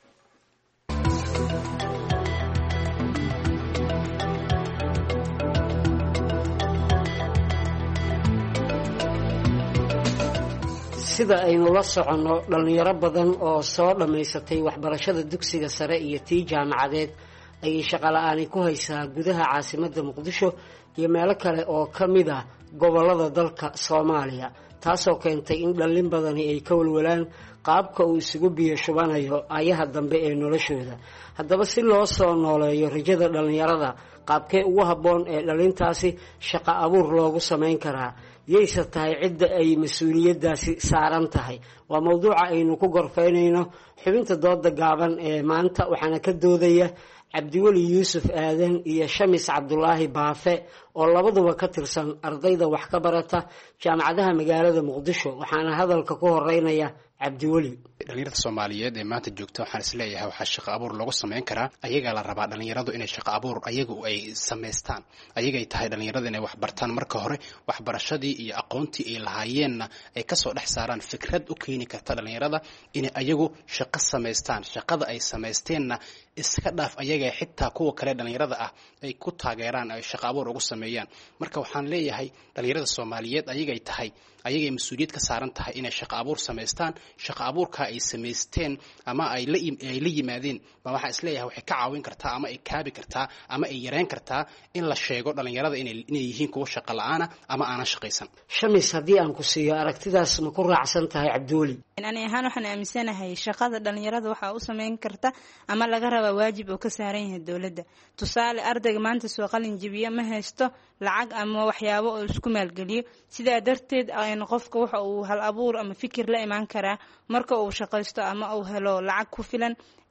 sida aynu la soconno dhallinyaro badan oo soo dhammaysatay waxbarashada dugsiga sare iyo tii jaamacadeed ayay shaqola'aani ku haysaa gudaha caasimadda muqdisho iyo meelo kale oo ka mid ah gobollada dalka soomaaliya, taasoo keentay in dhallin badani ay ka walwalaan qaabka uu isugu biyo shubanayo ayaha dambe ee noloshooda. haddaba si loo soo nooleeyo rajada dhallinyarada, qaabkee ugu habboon ee dhallintaasi shaqo abuur loogu samayn karaa, yayse tahay cidda ay mas-uuliyaddaasi saaran tahay? waa mowduuca aynu ku gorfaynayno xubinta dooda gaaban ee maanta, waxaana ka doodaya cabdiweli yuusuf aadan iyo shamis cabdulaahi baafe oo labaduba ka tirsan ardayda wax ka barata jaamacadaha magaalada muqdisho. waxaana hadalka ku horeynaya cabdiweli. dhalinyarada soomaaliyeed ee maanta joogta waxaan isleeyahay waxaa shaqo abuur lagu samayn karaa. ayagaa la rabaa dhalinyaradu inay shaqo abuur ayagu ay samaystaan. ayagay tahay dhalinyarada inay wax bartaan marka hore, waxbarashadii iyo aqoontii ay lahaayeenna ay kasoo dhex saaraan fikrad u keeni karta dhalinyarada inay ayagu shaqo samaystaan. shaqada ay samaysteenna iska dhaaf ayaga xitaa kuwa kale dhalinyarada ah ay ku taageeraan, ay shaqo abuur ugu sameeyaan. marka waxaan leeyahay dhalinyarada soomaaliyeed ayagay tahay ayagay mas-uuliyad ka saaran tahay inay shaqo abuur samaystaan. shaqo abuurka ay samaysteen ama ay la ay la yimaadeen ba waxaan isleeyahay waxay ka caawin kartaa ama ay kaabi kartaa ama ay yareyn kartaa in la sheego dhalinyarada inay inay yihiin kuwa shaqo la'aana ama aanan shaqaysan. shamis, haddii aan ku siiyo aragtidaas ma ku raacsan tahay cabdiweli? ani ahaan waxaan aaminsanahay shaqada dhalinyarada waxaa u samayn karta ama laga rabaa waajib oo ka saaran yahay dowladda. tusaale, ardayga maanta soo qalin jabiya ma haysto lacag ama waxyaabo oo isku maalgeliyo, sidaa darteed qofka waxa uu hal abuur ama fikir la imaan karaa marka uu shaqaysto ama uu helo lacag ku filan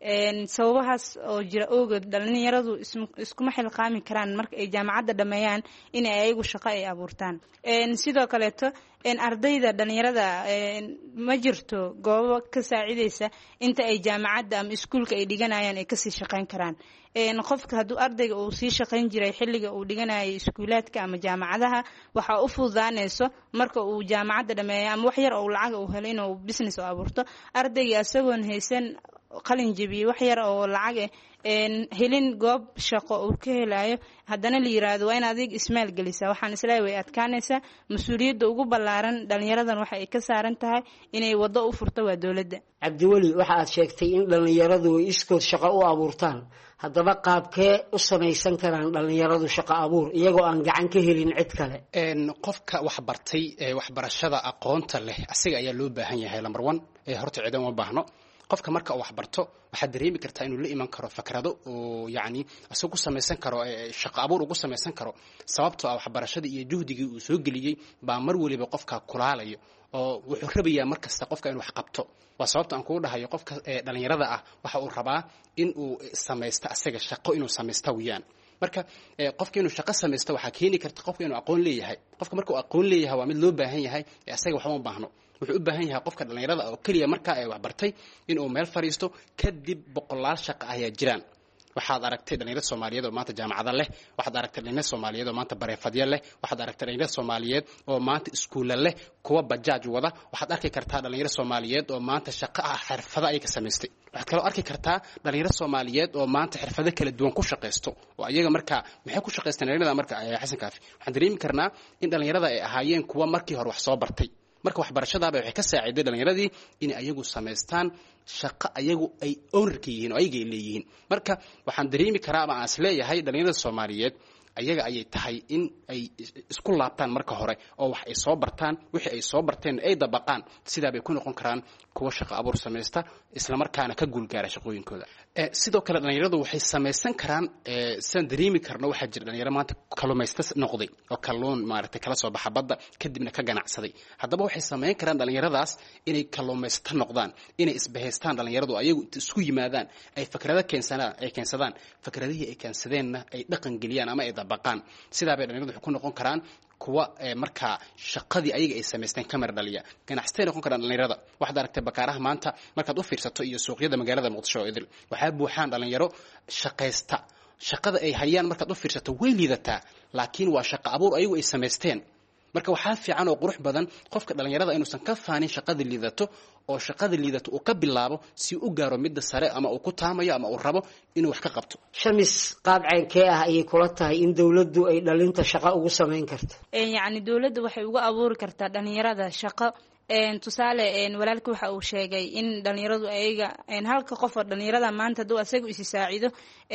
sababahaas oo jira ogood dhalinyaradu iskuma xilqaami karaan marka ay jaamacadda dhameeyaan in ay ayagu shaqo ay abuurtaan sidoo kaleeto ardayda dhalinyarada ma jirto goobo ka saacidaysa inta ay jaamacadda ama iskuulka ay dhiganayaan ay kasii shaqayn karaan qofka hadduu ardayga uu sii shaqayn jiray xilliga uu dhiganayay iskuulaadka ama jaamacadaha waxaa u fududaanayso marka uu jaamacadda dhameeyo ama wax yar oo lacag uu helo inuu business u abuurto ardayga isagoon haysan qalin jabiye wax yar oo lacag eh helin goob shaqo uu ka helayo haddana la yiraahdo waa in adig ismaal gelisa waxaan isleeyahay way adkaanaysaa mas-uuliyadda ugu ballaaran dhalinyaradan waxa ay ka saaran tahay inay waddo u furto waa dowladda. cabdiweli waxa aad sheegtay in dhalinyaradu iskood shaqo u abuurtaan haddaba qaabkee u samaysan karaan dhalinyaradu shaqo abuur iyagoo aan gacan ka helin cid kale qofka wax bartay waxbarashada aqoonta leh asiga ayaa loo baahan yahay lambar one horta ciidan uma baahno qofka marka uu wax barto waxa dareemi kartaa inuu la iman karo fikrado oo yaani asoo ku samaysan karo shaqo abuur ugu samaysan karo sababtoo ah waxbarashada iyo juhdigii uu soo geliyay baa mar waliba qofka kulaalayo oo wuxuu rabayaa markasta qofka inuu wax qabto waa sababta aan kugu dhahayo qofka dhalinyarada ah waxa uu rabaa in uu samaysto asaga shaqo inuu samaysto wiyaan marka qofka inuu shaqo samaysto waxa keeni karta qofka inuu aqoon leeyahay qofka marka uu aqoon leeyahay waa mid loo baahan yahay asaga wax uma baahno wuxuu u baahan yahay qofka dhalinyarada oo kaliya marka ay wax bartay in uu meel fariisto kadib boqolaal shaqo ayaa jiraan waxaad aragtay dhalinyarada Soomaaliyeed oo maanta jaamacada leh waxaad aragtay dhalinyarada Soomaaliyeed oo maanta bareefadyo leh waxaad aragtay dhalinyarada Soomaaliyeed oo maanta iskuulo leh kuwa bajaaj wada waxaad arki kartaa dhalinyarada Soomaaliyeed oo maanta shaqo ah xirfado ay ka samaystay waxaad kale arki kartaa dhalinyarada Soomaaliyeed oo maanta xirfado kala duwan ku shaqeysto oo ayaga marka maxay ku shaqeystaan dhalinyarada marka Xasan Kaafi waxaan dareemi karnaa in dhalinyarada ay ahaayeen kuwa markii hore wax soo bartay marka waxbarashadaaba waxay ka saaciday dhalinyaradii in ayagu sameystaan shaqo ayagu ay ownerka yihiin oo ayaga leeyihiin marka waxaan dareemi karaa ama aan isleeyahay dhalinyarada Soomaaliyeed ayaga ayay tahay in ay isku laabtaan marka hore oo wax ay soo bartaan wixii ay soo barteen ay dabaqaan sidaa bay ku noqon karaan kuwa shaqo abuur sameysta isla markaana ka guulgaara shaqooyinkooda ee sidoo kale dhalinyaradu waxay sameysan karaan ee san dareemi karno waxa jira dhalinyaro maanta kalluumaysta noqday oo kalluun maaragtay kala soo baxa badda kadibna ka ganacsaday haddaba waxay sameyn karaan dhalinyaradaas inay kalluumaysta noqdaan inay isbahaystaan dhalinyaradu ayagu isku yimaadaan ay fikrado keensadaan ay keensadaan fikradihii ay keensadeenna ay dhaqan geliyaan ama ay dabaqaan sidaa bay dhalinyaradu ku noqon karaan kuwa marka shaqadii ayaga ay sameysteen kamar dhaliya ganacsatada noqon karaan dhalinyarada waxaad aragtay bakaaraha maanta markaad u fiirsato iyo suuqyada magaalada Muqdisho oo idil waxaa buuxaan dhalinyaro shaqaysta shaqada ay hayaan markaad u fiirsato way liidataa laakiin waa shaqo abuur ayagu ay sameysteen marka waxaa fiican oo qurux badan qofka dhalinyarada inuusan ka faanin shaqada liidato oo shaqada liidato uu ka bilaabo si uu gaaro midda sare ama uu ku taamayo ama uu rabo inuu wax ka qabto shamis qaab ceenkee ah ayay kula tahay in dawladdu ay dhalinta shaqo ugu sameyn karto yacni dawladdu waxay ugu abuuri kartaa dhalinyarada shaqo tusaale walaalka waxa uu sheegay in dhalinyaradu ayaga halka qof oo dhalinyarada maanta haduu asagu isi saacido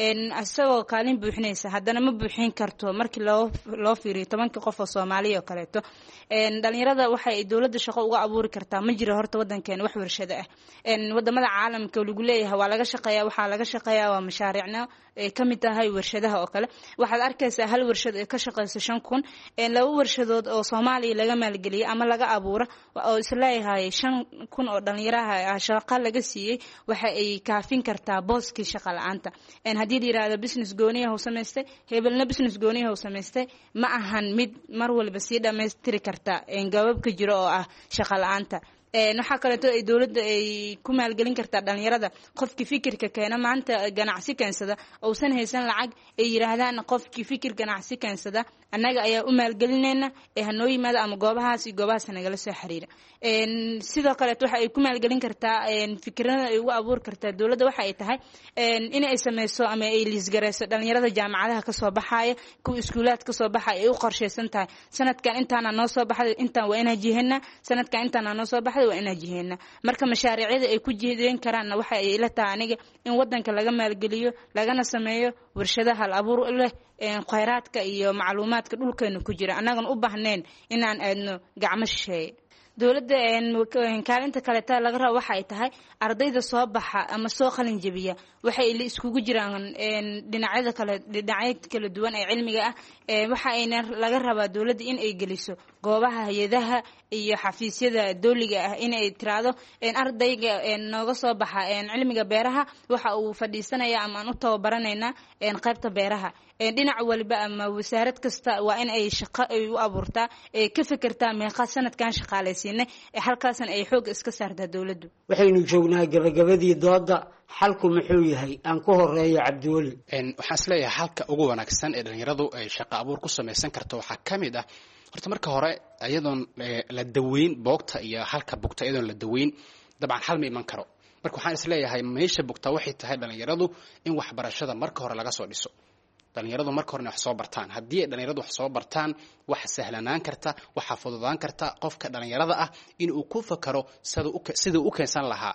asagoo kaalin buuxinaysa haddana ma buuxin karto markii loo loo fiiriyo tobanka qof oo Soomaaliya oo kaleeto dhalinyarada waxa ay dawladda shaqo uga abuuri kartaa ma jiro horta wadankeena wax warshado ah wadamada caalamka lagu leeyahay waa laga shaqeeyaa waxa laga shaqeeyaa waa mashaariicna ay kamid tahay warshadaha oo kale waxaad arkaysaa hal warshad ee ka shaqeysa shan kun laba warshadood oo Soomaaliya laga maalgeliyay ama laga abuuro oo isleeyahay shan kun oo dhalinyaraha shaqo laga siiyay waxa ay kaafin kartaa booskii shaqo la'aanta in hadii yiraahdo business gooniyaha uu sameystay hebelna business gooniyaha uu sameystay ma ahan mid mar walba si dhameystiri karta in gababka jiro oo ah shaqo la'aanta waxa kale oo ay dawladda ay ku maalgelin kartaa dhalinyarada qofkii fikirka keena maanta ganacsi keensada oo san haysan lacag ay yiraahdaan qofkii fikir ganacsi keensada annaga ayaa u maalgelinayna ee hanoo yimaado ama goobahaas iyo goobahaas nagala soo xiriira sidoo kale waxa ay ku maalgelin kartaa fikrada ay ugu abuur kartaa dawladda waxa ay tahay in ay sameyso ama ay liisgareyso dhalinyarada jaamacadaha ka soo baxaya kuwa iskuulaad ka soo baxaya ay u qorsheysan tahay sanadkan intaana noo soo baxday intaan waa inaan jiheena sanadkan intaana noo soo baxday waa inaan jiheena marka mashaariicda ay ku jeedin karaan waxa ay ila tahay aniga in wadanka laga maalgeliyo lagana sameeyo warshadaha hal abuur leh khayraadka iyo macluumaadka dhulkeena ku jira anagan u baahneen inaan aadno gacmo shisheeye dowladda kaalinta kaleeta laga rabo waxa ay tahay ardayda soo baxa ama soo qalin jabiya waxay iskugu jiraan dhinacyada kale dhinacyada kala duwan ee cilmiga ah waxa ayna laga rabaa dowladda in ay geliso goobaha hay'adaha iyo xafiisyada dawliga ah in ay tiraado ardayga nooga soo baxa cilmiga beeraha waxa uu fadhiisanaya ama aan u tababaranaynaa qaybta beeraha dhinac walba ama wasaarad kasta waa in ay shaqo ay u abuurtaa ee ka fikirtaa meeqa sanadkan shaqaalaysiinay ee halkaasan ay xoog iska saartaa dowladdu. waxaynu joognaa gabagabadii dooda xalku muxuu yahay aan ku horeeyo cabdiweli. waxaan isleeyahay halka ugu wanaagsan ee dhalinyaradu ay shaqo abuur ku samaysan karto waxaa ka mid ah horta marka hore iyadoon la daweyn boogta iyo halka bugta iyadoon la daweyn dabcan hal ma iman karo. marka waxaan isleeyahay meesha bugta waxay tahay dhalinyaradu in waxbarashada marka hore laga soo dhiso. dhalinyaradu marka hore wax soo bartaan haddii ay dhalinyaradu wax soo bartaan waxa sahlanaan karta waxa fududaan karta qofka dhalinyarada ah in uu ku fakaro siduu u keensan lahaa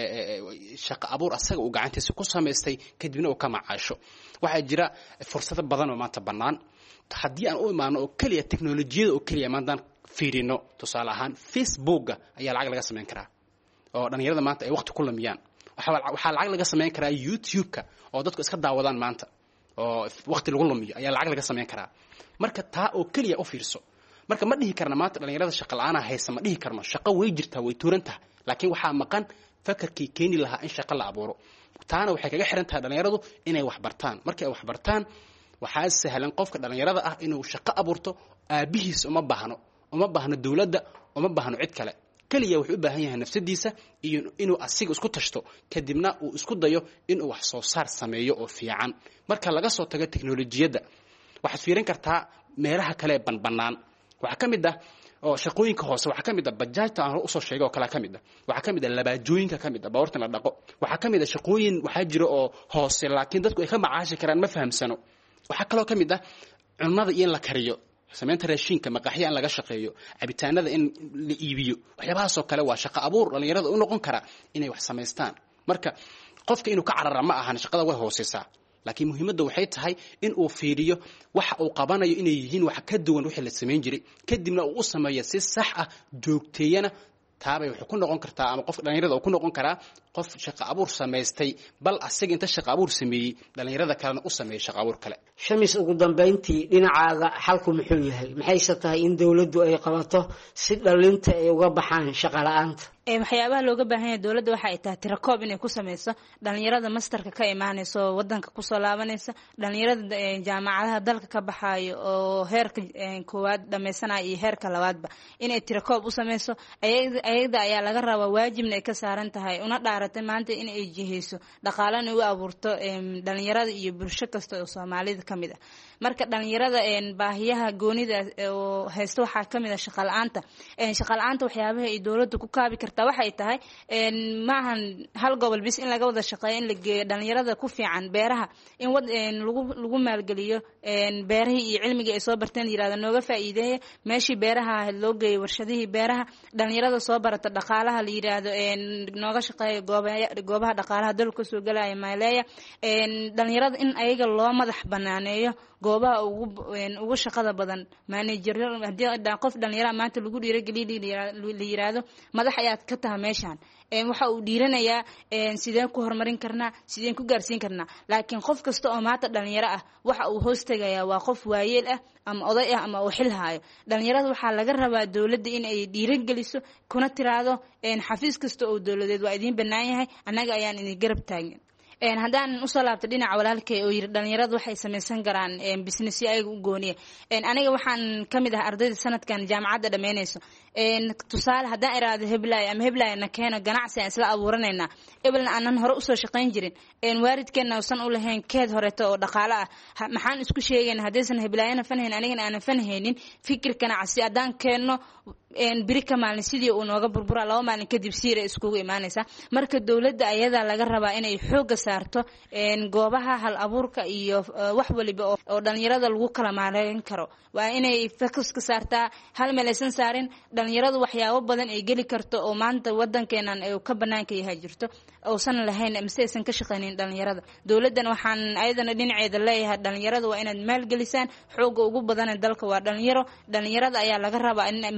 shaqo abuur asaga uu gacantiisa ku samaystay kadibna uu ka macaasho. waxaa jira fursado badan oo maanta bannaan haddii aan u imaano oo keliya teknolojiyada oo keliya maantaan fiirino tusaale ahaan facebooka ayaa lacag laga samayn karaa oo dhalinyarada maanta ay waqti ku lumiyaan. waxaa lacag laga samayn karaa youtube-ka oo dadku iska daawadaan maanta oo waqti lagu lumiyo ayaa lacag laga samayn karaa. marka taa oo keliya u fiirso marka ma dhihi karna maanta dhalinyarada shaqo la'aan haysa ma dhihi karno shaqo way jirtaa way tuurantahay laakiin waxaa maqan fakarkii keeni lahaa in shaqo la abuuro. taana waxay kaga xiran tahay dhalinyaradu inay wax bartaan. markay wax bartaan waxaa sahlan qofka dhalinyarada ah inuu shaqo abuurto aabihiis uma baahno uma baahno dowladda uma baahno cid kale kaliya wuxuu u baahan yahay nafsadiisa iyo inuu asiga isku tashto kadibna uu isku dayo inuu wax soo saar sameeyo oo fiican. marka laga soo tago teknolojiyadda waxaad fiirin kartaa meelaha kale banbanaan waxaa ka mid ah oo shaqooyinka hoose waxaa ka mid ah bajaajta aan usoo sheegay oo kale ka mid ah waxaa ka mid ah labaajooyinka ka mid ah baabuurta la dhaqo waxaa ka mid ah shaqooyin waxaa jira oo hoose laakiin dadku ay ka macaashi karaan ma fahamsano. waxaa kaloo ka mid ah cunnada iyo in la kariyo samaynta raashinka maqaaxiya in laga shaqeeyo cabitaanada in la iibiyo waxyaabahaasoo kale waa shaqo abuur dhalinyarada u noqon kara inay wax samaystaan. marka qofka inuu ka carara ma ahan shaqada way hooseysaa laakiin muhiimadda waxay tahay in uu fiiriyo waxa uu qabanayo inay yihiin wax ka duwan wixii la samayn jiray kadibna uu u sameeyo si sax ah joogteeyana taabay wuxuu ku noqon kartaa ama qof dhalinyarada uu ku noqon karaa qof shaqo abuur samaystay bal asaga inta shaqo abuur sameeyey dhalinyarada kalena u sameeyey shaqo abuur kale. shamis ugu dambeyntii dhinacaaga xalku muxuu yahay maxayse tahay in dowladdu ay qabato si dhalinta ay uga baxaan shaqo la'aanta. waxyaabaha looga baahan yahay dowladda waxa ay tahay tirakoob inay ku sameyso dhalinyarada masterka ka imaanaysa oo wadanka kusoo laabanaysa dhalinyarada jaamacadaha dalka ka baxaayo oo heerka koowaad dhammaysanaya iyo heerka labaadba inay tirakoob u sameyso ayada ayaa laga rabaa waajibna ay ka saaran tahay una dhaaratay maanta in ay jiheyso dhaqaalana u abuurto dhalinyarada iyo bulsho kasta oo soomaalida ka mid ah. marka dhalinyarada baahiyaha goonida oo haysta waxaa ka mid ah shaqo la'aanta shaqo la'aanta waxyaabaha ay dowladda ku kaabi kartaa waxay tahay maahan hal gobol bis in laga wada shaqeeyo in la geeyo dhalinyarada ku fiican beeraha in lagu lagu maalgeliyo beerahii iyo cilmigii ay soo barteen yiraahdo nooga faa'iideeya meeshii beeraha loo geeyo warshadihii beeraha dhalinyarada soo barata dhaqaalaha la yiraahdo nooga shaqeeyo goobaha dhaqaalaha dalka soo galaya maaleeya dhalinyarada in ayaga loo madax banaaneeyo goobaha ugu ugu shaqada badan manager hadii qof dhalinyaro maanta lagu dhiirigeliyo la yiraahdo madax ayaad ka tahay meeshan waxa uu dhiiranayaa sideen ku horumarin karnaa sideen ku gaarsiin karnaa laakiin qof kasta oo maanta dhalinyaro ah waxa uu hoos tagayaa waa qof waayeel ah ama oday ah ama uu xil haayo. dhalinyarada waxaa laga rabaa dowladda in ay dhiirigeliso kuna tiraado xafiis kasta oo dowladeed waa idin bannaan yahay annaga ayaan idin garab taagan. haddaan usoo laabto dhinaca walaalkay oo yiri dhalinyaradu waxay samaysan karaan businessyo ayaga u gooniya aniga waxaan ka mid ah ardayda sanadkan jaamacadda dhammaynayso tusaale haddaan iraado heblaay ama heblaay na keeno ganacsi aan isla abuuranaynaa ebalna aanan hore usoo shaqayn jirin waalidkeenna uusan u lahayn keed horeeto oo dhaqaale ah maxaan isku sheegayna haddaysan heblaayana fanhayn anigana aanan fanhaynin fikir ganacsi haddaan keenno biri ka maalin sidii uu nooga burburaa laba maalin kadib siira iskugu imaanaysa. marka dowladda ayadaa laga rabaa inay xooga saarto goobaha hal abuurka iyo wax waliba oo dhalinyarada lagu kala maareyn karo waa inay focus ka saartaa hal meel aysan saarin dhalinyaradu waxyaabo badan ay geli karto oo maanta wadankeenan ay ka banaanka yahay jirto uusan lahayn mise aysan ka shaqaynin dhalinyarada. dowladdan waxaan ayadana dhinaceeda leeyahay dhalinyarada waa inaad maalgelisaan xooga ugu badan dalka waa dhalinyaro dhalinyarada ayaa laga rabaa in mas'uuliyad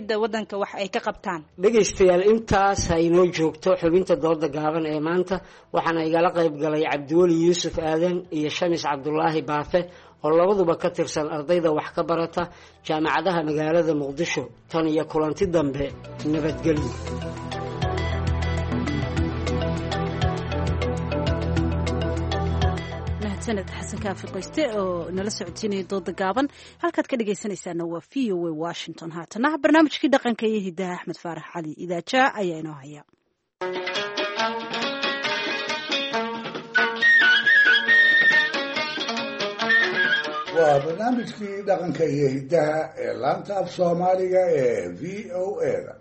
cidda waddanka wax ay ka qabtaan. dhegaystayaal intaas ha inoo joogto xubinta dooda gaaban ee maanta waxaana igala qayb galay cabdiweli yuusuf aadan iyo shamis cabdulaahi baafe oo labaduba ka tirsan ardayda wax ka barata jaamacadaha magaalada muqdisho. tan iyo kulanti dambe nabadgelyo. sanad xasan kaafi qoyste oo nala socodsiinaya dooda gaaban. halkaad ka dhegaysanaysaana waa v o a washington. haatana barnaamijkii dhaqanka iyo hidaha axmed faarax cali idaaja ayaa inoo haya. waa barnaamijkii dhaqanka iyo hidaha ee laanta af soomaaliga ee v o a da.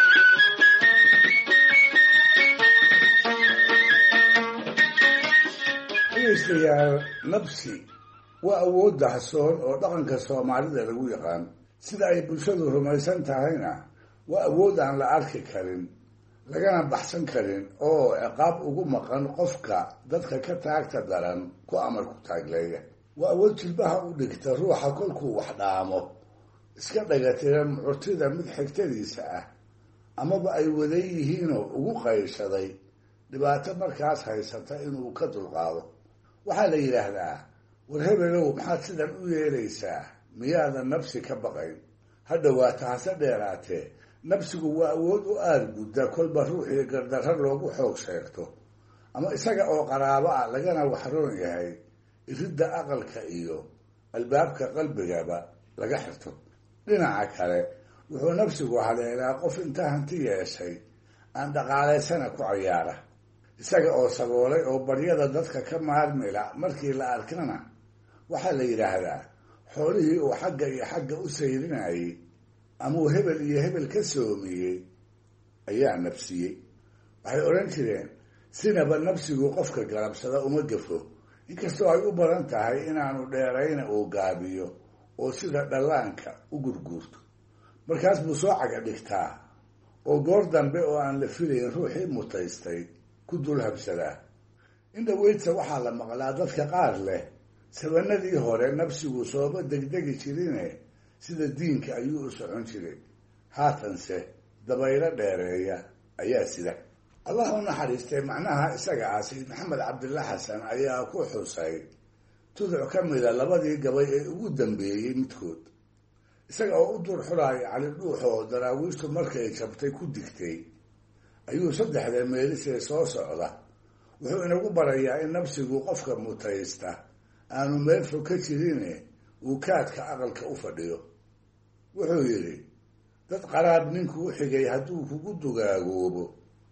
dhegaystayaal, nabsi waa awood dahsoon oo dhaqanka soomaalida lagu yaqaan. sida ay bulshadu rumaysan tahayna waa awood aan la arki karin lagana baxsan karin oo ciqaab ugu maqan qofka dadka ka taagta daran ku amar ku taagleeya. waa awood jilbaha u dhigta ruuxa kolkuu wax dhaamo iska dhagatiran curtida mid xigtadiisa ah amaba ay wadan yihiinoo ugu qayshaday dhibaato markaas haysata inuu ka dulqaado. waxaa la yidhaahdaa war hebelow maxaad sidan u yeelaysaa miyaadan nabsi ka baqayn? ha dhowaata hase dheeraatee nabsigu waa awood u aadgudda kolba ruuxii gardarro loogu xoog sheegto ama isaga oo qaraabo ah lagana waxroon yahay iridda aqalka iyo albaabka qalbigaba laga xirto. dhinaca kale wuxuu nabsigu haleelaa qof inta hanti yeeshay aan dhaqaalaysana ku cayaara, isaga oo saboolay oo baryada dadka ka maarmila markii la arkana waxaa la yidhaahdaa xoolihii uu xagga iyo xagga u sayrinayay amuu hebel iyo hebel ka soomiyey ayaa nabsiyey. waxay odhan jireen sinaba nabsigu qofka galabsada uma gafo, inkastoo ay u badan tahay inaanu dheerayna uu gaabiyo oo sida dhallaanka u gurguurto. markaas buu soo caga dhigtaa oo goor dambe oo aan la filayn ruuxii mutaystay ku dul habsadaa. indhaweydsa waxaa la maqlaa dadka qaar leh sabanadii hore nabsigu sooba degdegi jirine sida diinka ayuu u socon jiray, haatanse dabaylo dheereeya ayaa sida. allah u naxariistay macnaha isaga ah sayid maxamed cabdilla xasan ayaa ku xusay tuduc ka mida labadii gabay ee ugu dambeeyey midkood. isaga oo u dur xulaaya cali dhuux oo daraawiishtu markay jabtay ku digtay ayuu saddexda meelisee soo socda wuxuu inagu barayaa in nabsigu qofka mutaysta aanu meel fog ka jirine uu kaadka aqalka u fadhiyo. wuxuu yidhi dad qaraab ninkuu xigay hadduu kugu dugaagoobo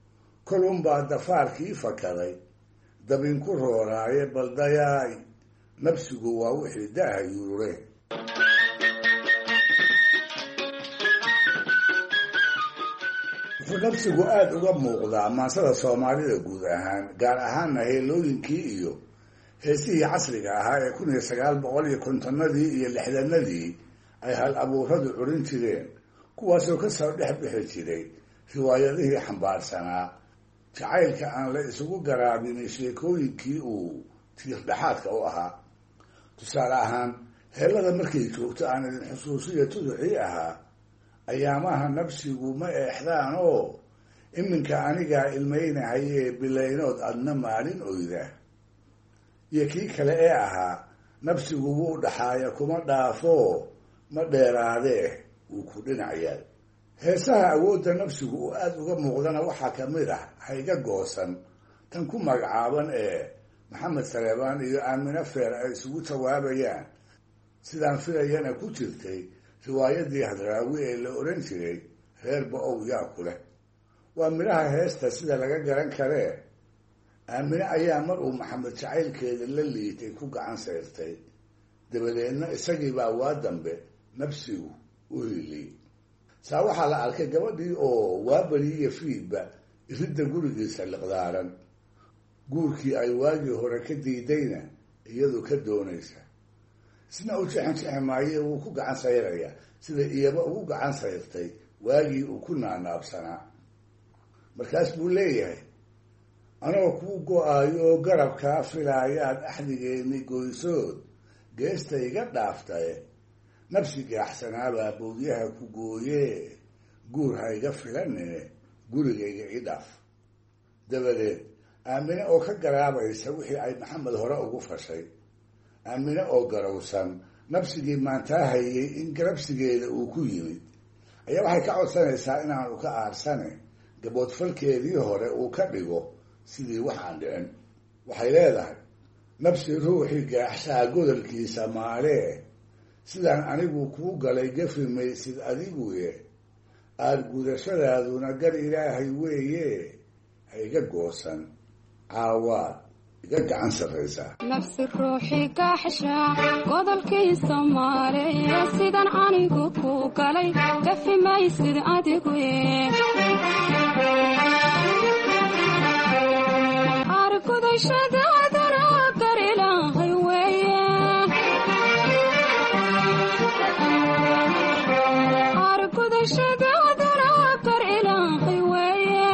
kolunbaa dafaarkii fakaday dabinku rooraaye baldayaay nabsigu waa wixii daaha yurure. wuxuu nabsigu aada uga muuqdaa maansada soomaalida guud ahaan, gaar ahaanna heelooyinkii iyo heesihii casriga ahaa ee kun iyo sagaal boqol iyo kontonadii iyo lixdanadii ay hal abuuradu curin jireen, kuwaasoo kasoo dhex bixi jiray riwaayadihii xambaarsanaa jacaylka aan la isugu garaabin sheekooyinkii uu tiirdhexaadka u ahaa. tusaale ahaan heellada markay joogto aan idin xusuusiya tuducii ahaa ayaamaha nabsigu ma eexdaan oo iminka anigaa ilmaynahayee bilaynood adna maalin oyda, iyo kii kale ee ahaa nabsigu wuu dhaxaaya kuma dhaafo ma dheeraadee wuu ku dhinac yaal. heesaha awoodda nabsigu uu aada uga muuqdana waxaa ka mid ah hayga goosan tan ku magacaaban ee maxamed saleebaan iyo aamine feer ay isugu jawaabayaan, sidaan filayana ku jirtay riwaayadii hadraawi ee la odhan jiray reer ba-ow yaa ku leh. waa midhaha heesta sida laga garan karee aamine ayaa mar uu maxamed jacaylkeeda la liitay ku gacan sayrtay, dabadeedna isagiibaa waa dambe nabsigu u hiiliyey. saa waxaa la arkay gabadhii oo waabari iyo fiidba iridda gurigiisa liqdaaran, guurkii ay waagii hore ka diidayna iyadu ka doonaysa. isna u jexan jexi maaye wuu ku gacan sayrayaa sida iyaba ugu gacan sayrtay waagii uu ku naanaabsanaa. markaas buu leeyahay anoo kuu go-aayo oo garabkaa filaayaad axdigeeni goysood geesta iga dhaaftaye nabsi gaaxsanaabaa bowdyaha ku gooyee guur ha iga filanine gurigayga ii dhaaf dabadeed aamine oo ka garaabaysa wixii ay maxamed hore ugu fashay, aamine oo garowsan nabsigii maantaa hayay in garabsigeeda uu ku yimid, ayaa waxay ka codsanaysaa inaanu ka aarsane gaboodfalkeedii hore uu ka dhigo sidii wax aan dhicin. waxay leedahay nabsi ruuxii gaaxshaa godolkiisa maalee, sidaan anigu kuu galay gafi maysid adiguye, aad gudashadaaduna gar ilaahay weeye, ha iga goosan caawaad iga gacan sarraysaa. nafsi ruuxii gaaxshaa godolkiisa maalee, sidaan anigu kuu galay gafi maysid adiguye, argudashadaaduna gar ilaahay weeye, argudashadaaduna gar ilaahay weeye,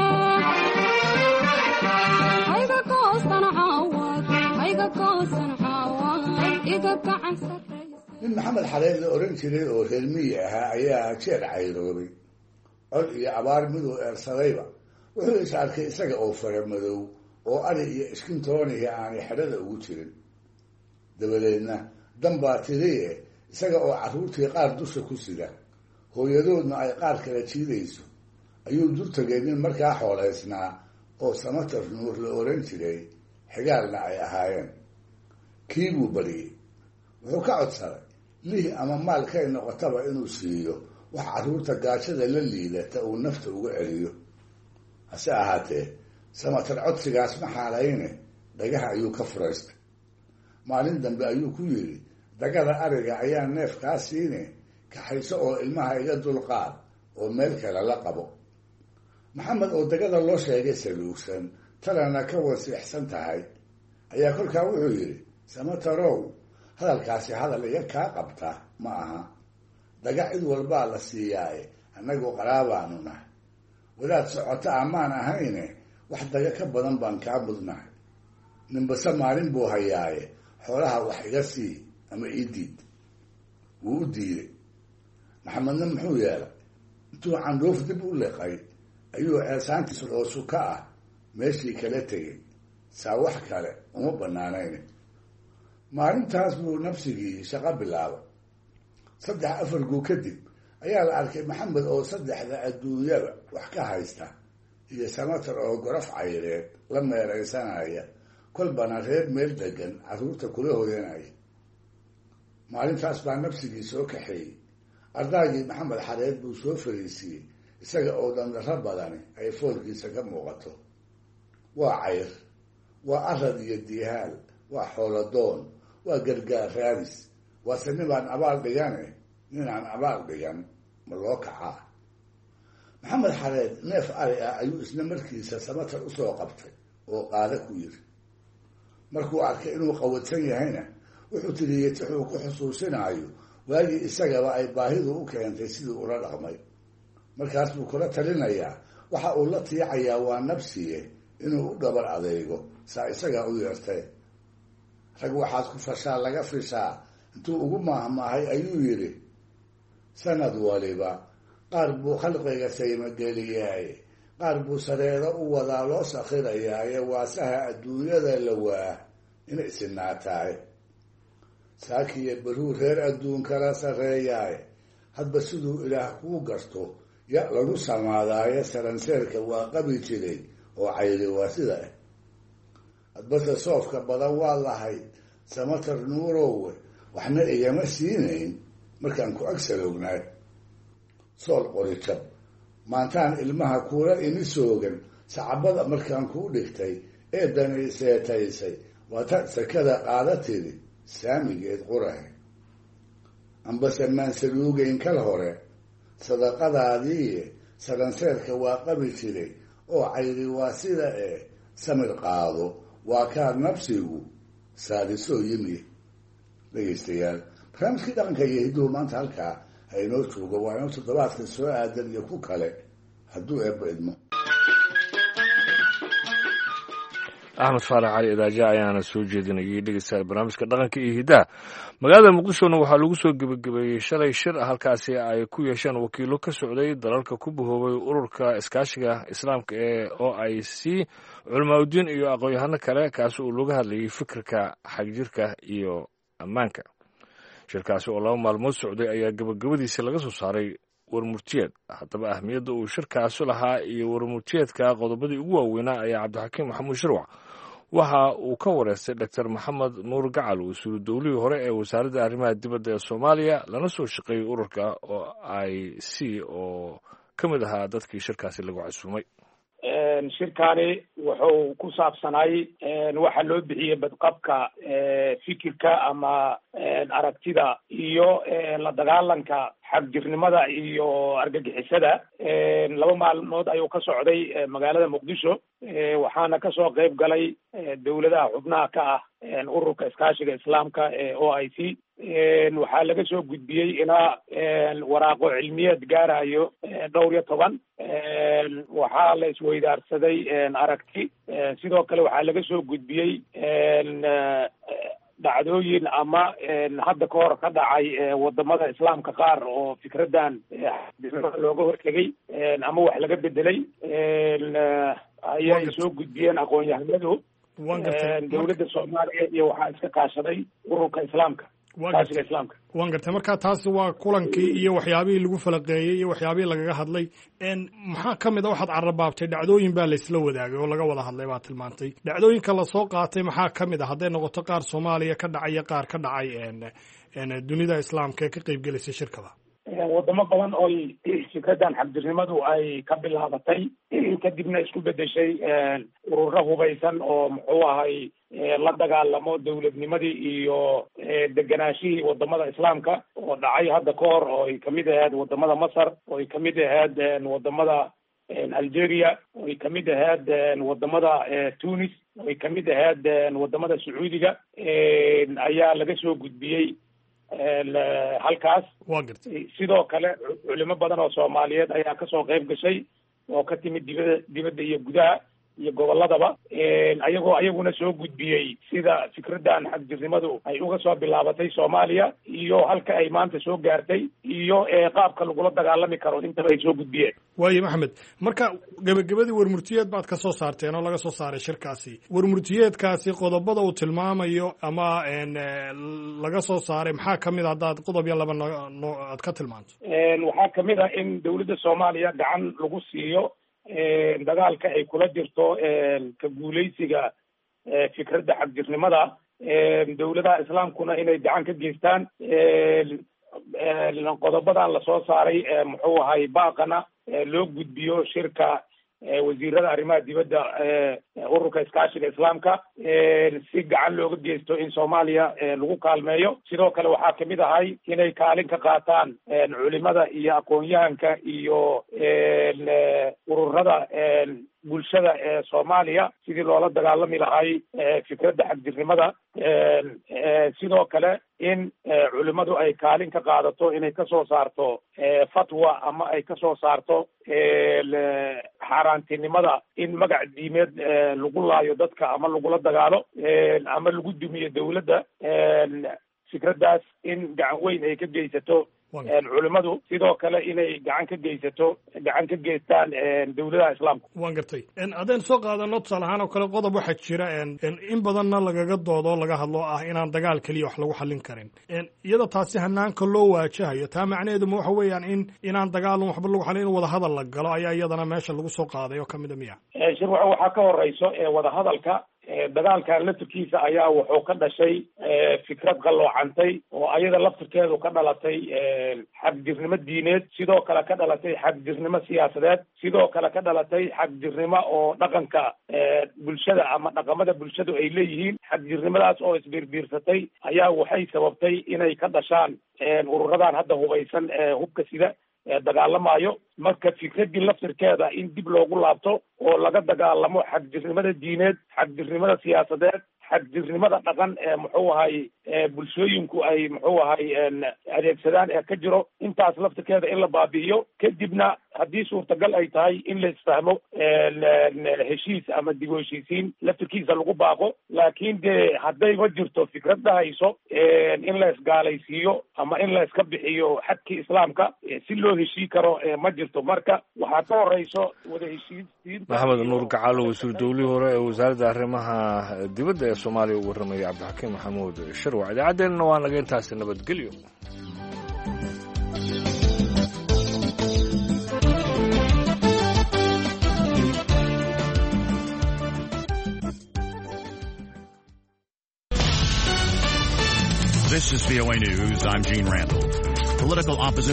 hayga goosan caawad hayga goosan caawad iga gacan sarraysa. nin maxamed xareed la oran jiray oo reer miyi ahaa ayaa jeer cayroobay, cod iyo abaar miduu eersadayba wuxuu is arkay isaga oo fara madow oo ari iyo iskintoonihi aanay xedhada ugu jirin. dabadeedna dan baa tiriye isaga oo carruurtii qaar dusha ku sida, hooyadoodna ay qaar kala jiidayso, ayuu dur tegay nin markaa xoolaysnaa oo samatar nuur la oran jiray, xigaalna ay ahaayeen. kii buu bariyey, wuxuu ka codsaday lih ama maalkay noqotaba inuu siiyo wax carruurta gaajada la liidata uu nafta uga celiyo. hase ahaatee samatar codsigaas ma xaalayne dhagaha ayuu ka furaystay. maalin dambe ayuu ku yidhi, dagada ariga ayaa neef kaa siine, kaxayso oo ilmaha iga dulqaad oo meel kale la qabo. maxamed oo dagada loo sheegay saluugsan, talana ka wasiixsan tahay, ayaa kolkaa wuxuu yidhi, samatarow, hadalkaasi hadal iga kaa qabta ma aha. daga cid walbaa la siiyaaye annagu qaraabaanu nahay, wadaad socota amaan ahayne wax daga ka badan baan kaa mudnahay. ninbase maalin buu hayaaye xoolaha wax iga sii ama ii diid. wuu u diiday. maxamedna muxuu yeelay? intuu candhuuf dib u liqay ayuu ceesaantiis oo suka ah meeshii kala tegay, saa wax kale uma banaanayn. maalintaas buu nafsigii shaqo bilaabay. saddex afar guu kadib ayaa la arkay maxamed oo saddexda adduunyada wax ka haysta, iyo samatar oo gorof cayreed la meeraysanaya, kolbana reer meel degan carruurta kula hoyanaya. maalintaas baa nafsigii soo kaxeeyey. ardaagii maxamed xareed buu soo fariisiiyey, isaga oo dhandaro badani ay foolkiisa ka muuqato. waa cayr, waa arad iyo diihaal, waa xooladoon, waa gargaar raadis, waase ninbaan abaal dhigane, ninaan abaal dhigan ma loo kacaa. maxamed xareed neef ari ah ayuu isna markiisa samatar usoo qabtay oo qaada ku yiri. markuu arkay inuu qawadsan yahayna wuxuu tiriyey tixuu ku xusuusinaayo waagii isagaba ay baahidu u keentay sidii ula dhaqmay. markaas buu kula talinayaa, waxa uu la tiicayaa waa nabsiye inuu u dhabar adeego, saa isagaa u yeertay. rag waxaad ku fashaa laga fishaa, intuu ugu maahmaahay ayuu yidhi, sanad waliba qaar buu khalqiga saymageliyaaye, qaar buu sareedo u wadaa loo sakhirayaaye, waasaha adduunyada la waa inay isinaataaye. saakiyo baruu reer adduun kala sarreeyaaye, hadba siduu ilaah kuu garto ya lagu samaadaaye, saranseerka waa qabi jiray oo cayri waa sida ah. hadbase soofka badan waa lahayd, samatar nuurowe, waxna igama siinayn markaan ku agsalownaay. sool qorijab, maantaan ilmaha kuula imi soogan, sacabada markaan kuu dhigtay ee danay seetaysay, waata sakada qaada tiri saamigeed qurahe. ambase maansaluugeyn kal hore, sadaqadaadii saranseerka waa qabi jiray oo cayri waa sida ee, samir qaado waa kaad nabsigu saadisoo yimi. dhegaystayaal, barnaamijkii dhaqanka iyo hidduhu maanta halkaa ha inoo joogo. waa inoo toddobaadka soo aadan iyo ku kale hadduu eebba idmo. axmed faarax cali idaaja ayaana soo jeedinayay dhegeystayaal barnaamijka dhaqanka iyo hiddaha magaalada muqdishona waxaa lagu soo gebagabeeyey shalay shir ah halkaasi ay ku yeesheen wakiilo ka socday dalalka ku bahoobay ururka iskaashiga islaamka ee o i c culamaauddiin iyo aqoon-yahano kale kaasi uu laga hadlayay fikirka xagjirka iyo ammaanka shirkaasi oo laba maalmood socday ayaa gebagabadiisi laga soo saaray warmurtiyeed haddaba ahmiyadda uu shirkaasi lahaa iyo warmurtiyeedka qodobadii ugu waaweynaa ayaa cabdixakiim maxamuud shirwac waxa uu ka wareystay doctor maxamed nuur gacal wasiiru dowlihii hore ee wasaaradda arrimaha dibadda ee soomaaliya lana soo shaqeeyey ururka o i c oo ka mid ahaa dadkii shirkaasi lagu casuumay shirkaani wuxuu ku saabsanay waxa loo bixiyey badqabka fikirka ama aragtida iyo la dagaalanka xagjirnimada iyo argagixisada laba maalmood ayuu ka socday magaalada muqdisho waxaana kasoo qayb galay dowladaha xubnaha ka ah ururka iskaashiga islaamka ee o i c waxaa laga soo gudbiyey ilaa waraaqo cilmiyeed gaarayo dhowr iyo toban waxaa la isweydaarsaday aragti sidoo kale waxaa laga soo gudbiyey dhacdooyin ama hadda ka hor ka dhacay wadamada islaamka qaar oo fikradan looga hortegay ama wax laga bedelay ayay soo gudbiyeen aqoon-yahanadu dowladda soomaaliya iyo waxaa iska kaashaday ururka islaamka kaashiga islaamka waan gartay marka taasi waa kulankii iyo waxyaabihii lagu falaqeeyey iyo waxyaabihii lagaga hadlay maxaa ka mid a waxaad carrabaabtay dhacdooyin baa laysla wadaagay oo laga wada hadlay baa tilmaantay dhacdooyinka lasoo qaatay maxaa ka mid a hadday noqoto qaar soomaaliya ka dhacay iyo qaar ka dhacay dunida islaamka ee ka qayb gelaysay shirkada wadamo badan ooy fikradan xagjirnimadu ay ka bilaabatay kadibna isku bedeshay ururo hubaysan oo muxuu ahay la dagaalamo dowladnimadii iyo deganaashihii wadamada islaamka oo dhacay hadda ka hor oo ay kamid ahayd wadamada masar oo ay kamid ahayd wadamada algeria oo ay kamid ahayd wadamada tunis oo ay kamid ahayd wadamada sacuudiga ayaa laga soo gudbiyey halkaas sidoo kale culimo badan oo soomaaliyeed ayaa kasoo qayb gashay oo ka timid dibada dibadda iyo gudaha iyo gobolladaba ayagoo ayaguna soo gudbiyey sida fikradan xagjirnimadu ay uga soo bilaabatay soomaaliya iyo halka ay maanta soo gaartay iyo qaabka lagula dagaalami karo intaba ay soo gudbiyeen waayo maxamed marka gebagabadii warmurtiyeed baad ka soo saarteen oo laga soo saaray shirkaasi warmurtiyeedkaasi qodobada uu tilmaamayo ama laga soo saaray maxaa kamid a haddaad qodob iyo laba no aad ka tilmaanto waxaa kamid ah in dowladda soomaaliya gacan lagu siiyo dagaalka ay kula jirto ka guuleysiga fikradda xagjirnimada dowladaha islaamkuna inay gacan ka geystaan qodobadan lasoo saaray muxuu ahay baaqana loo gudbiyo shirka wasiirada arrimaha dibadda ururka iskaashiga islaamka si gacan looga geysto in soomaaliya lagu kaalmeeyo sidoo kale waxaa kamid ahay inay kaalin ka qaataan culimada iyo aqoon-yahanka iyo ururada bulshada ee soomaaliya sidii loola dagaalami lahay fikradda xagjirnimada sidoo kale in culimadu ay kaalin ka qaadato inay kasoo saarto fatwa ama ay kasoo saarto xaaraantinimada in magac diimeed lagu laayo dadka ama lagula dagaalo ama lagu dumiyo dowladda fikraddaas in gacan weyn ay ka geysato culimadu sidoo kale inay gacan ka geysato gacan ka geystaan dowladaha islaamka waan gartay haddaynu soo qaadano tusaale ahaan oo kale qodob waxaa jira in badanna lagaga doodo laga hadlo ah inaan dagaal keliya wax lagu xallin karin iyada taasi hanaanka loo waajahayo taa macnaheedu ma waxa weeyaan in inaan dagaalun waxba lagu xallin in wadahadal la galo ayaa iyadana meesha lagu soo qaaday oo kamid a miya shirwaco waxaa ka horeyso wadahadalka dagaalkan laftirkiisa ayaa wuxuu ka dhashay fikrad qalloocantay oo ayada laftirkeedu ka dhalatay xagjirnimo diineed sidoo kale ka dhalatay xagjirnimo siyaasadeed sidoo kale ka dhalatay xagjirnimo oo dhaqanka bulshada ama dhaqamada bulshadu ay leeyihiin xagjirnimadaas oo isbiirbiirsatay ayaa waxay sababtay inay ka dhashaan ururadan hadda hubaysan hubka sida dagaalamayo marka fikradii laftirkeeda in dib loogu laabto oo laga dagaalamo xagjirnimada diineed xagjirnimada siyaasadeed xagjirnimada dhaqan ee muxuu ahay bulshooyinku ay muxuu ahay adeegsadaan ee ka jiro intaas laftirkeeda in la baabi'iyo kadibna haddii suurtagal ay tahay in la isfahmo heshiis ama dib u heshiisiin laftirkiisa lagu baaqo, laakiin dee haddayba jirto fikrad dhahayso in la isgaalaysiiyo ama in la iska bixiyo xadkii islaamka si loo heshii karo ma jirto. marka waxaa ka horeyso wada heshiisiinta. maxamed nuur gacaalo, wasiir dowlihii hore ee wasaaradda arrimaha dibadda ee soomaaliya ugu warramayay cabdixakiim maxamuud sharwac. idaacaddeenna waa naga intaasi, nabadgelyo. This is V O A News. I'm Gene Randall. Political opposition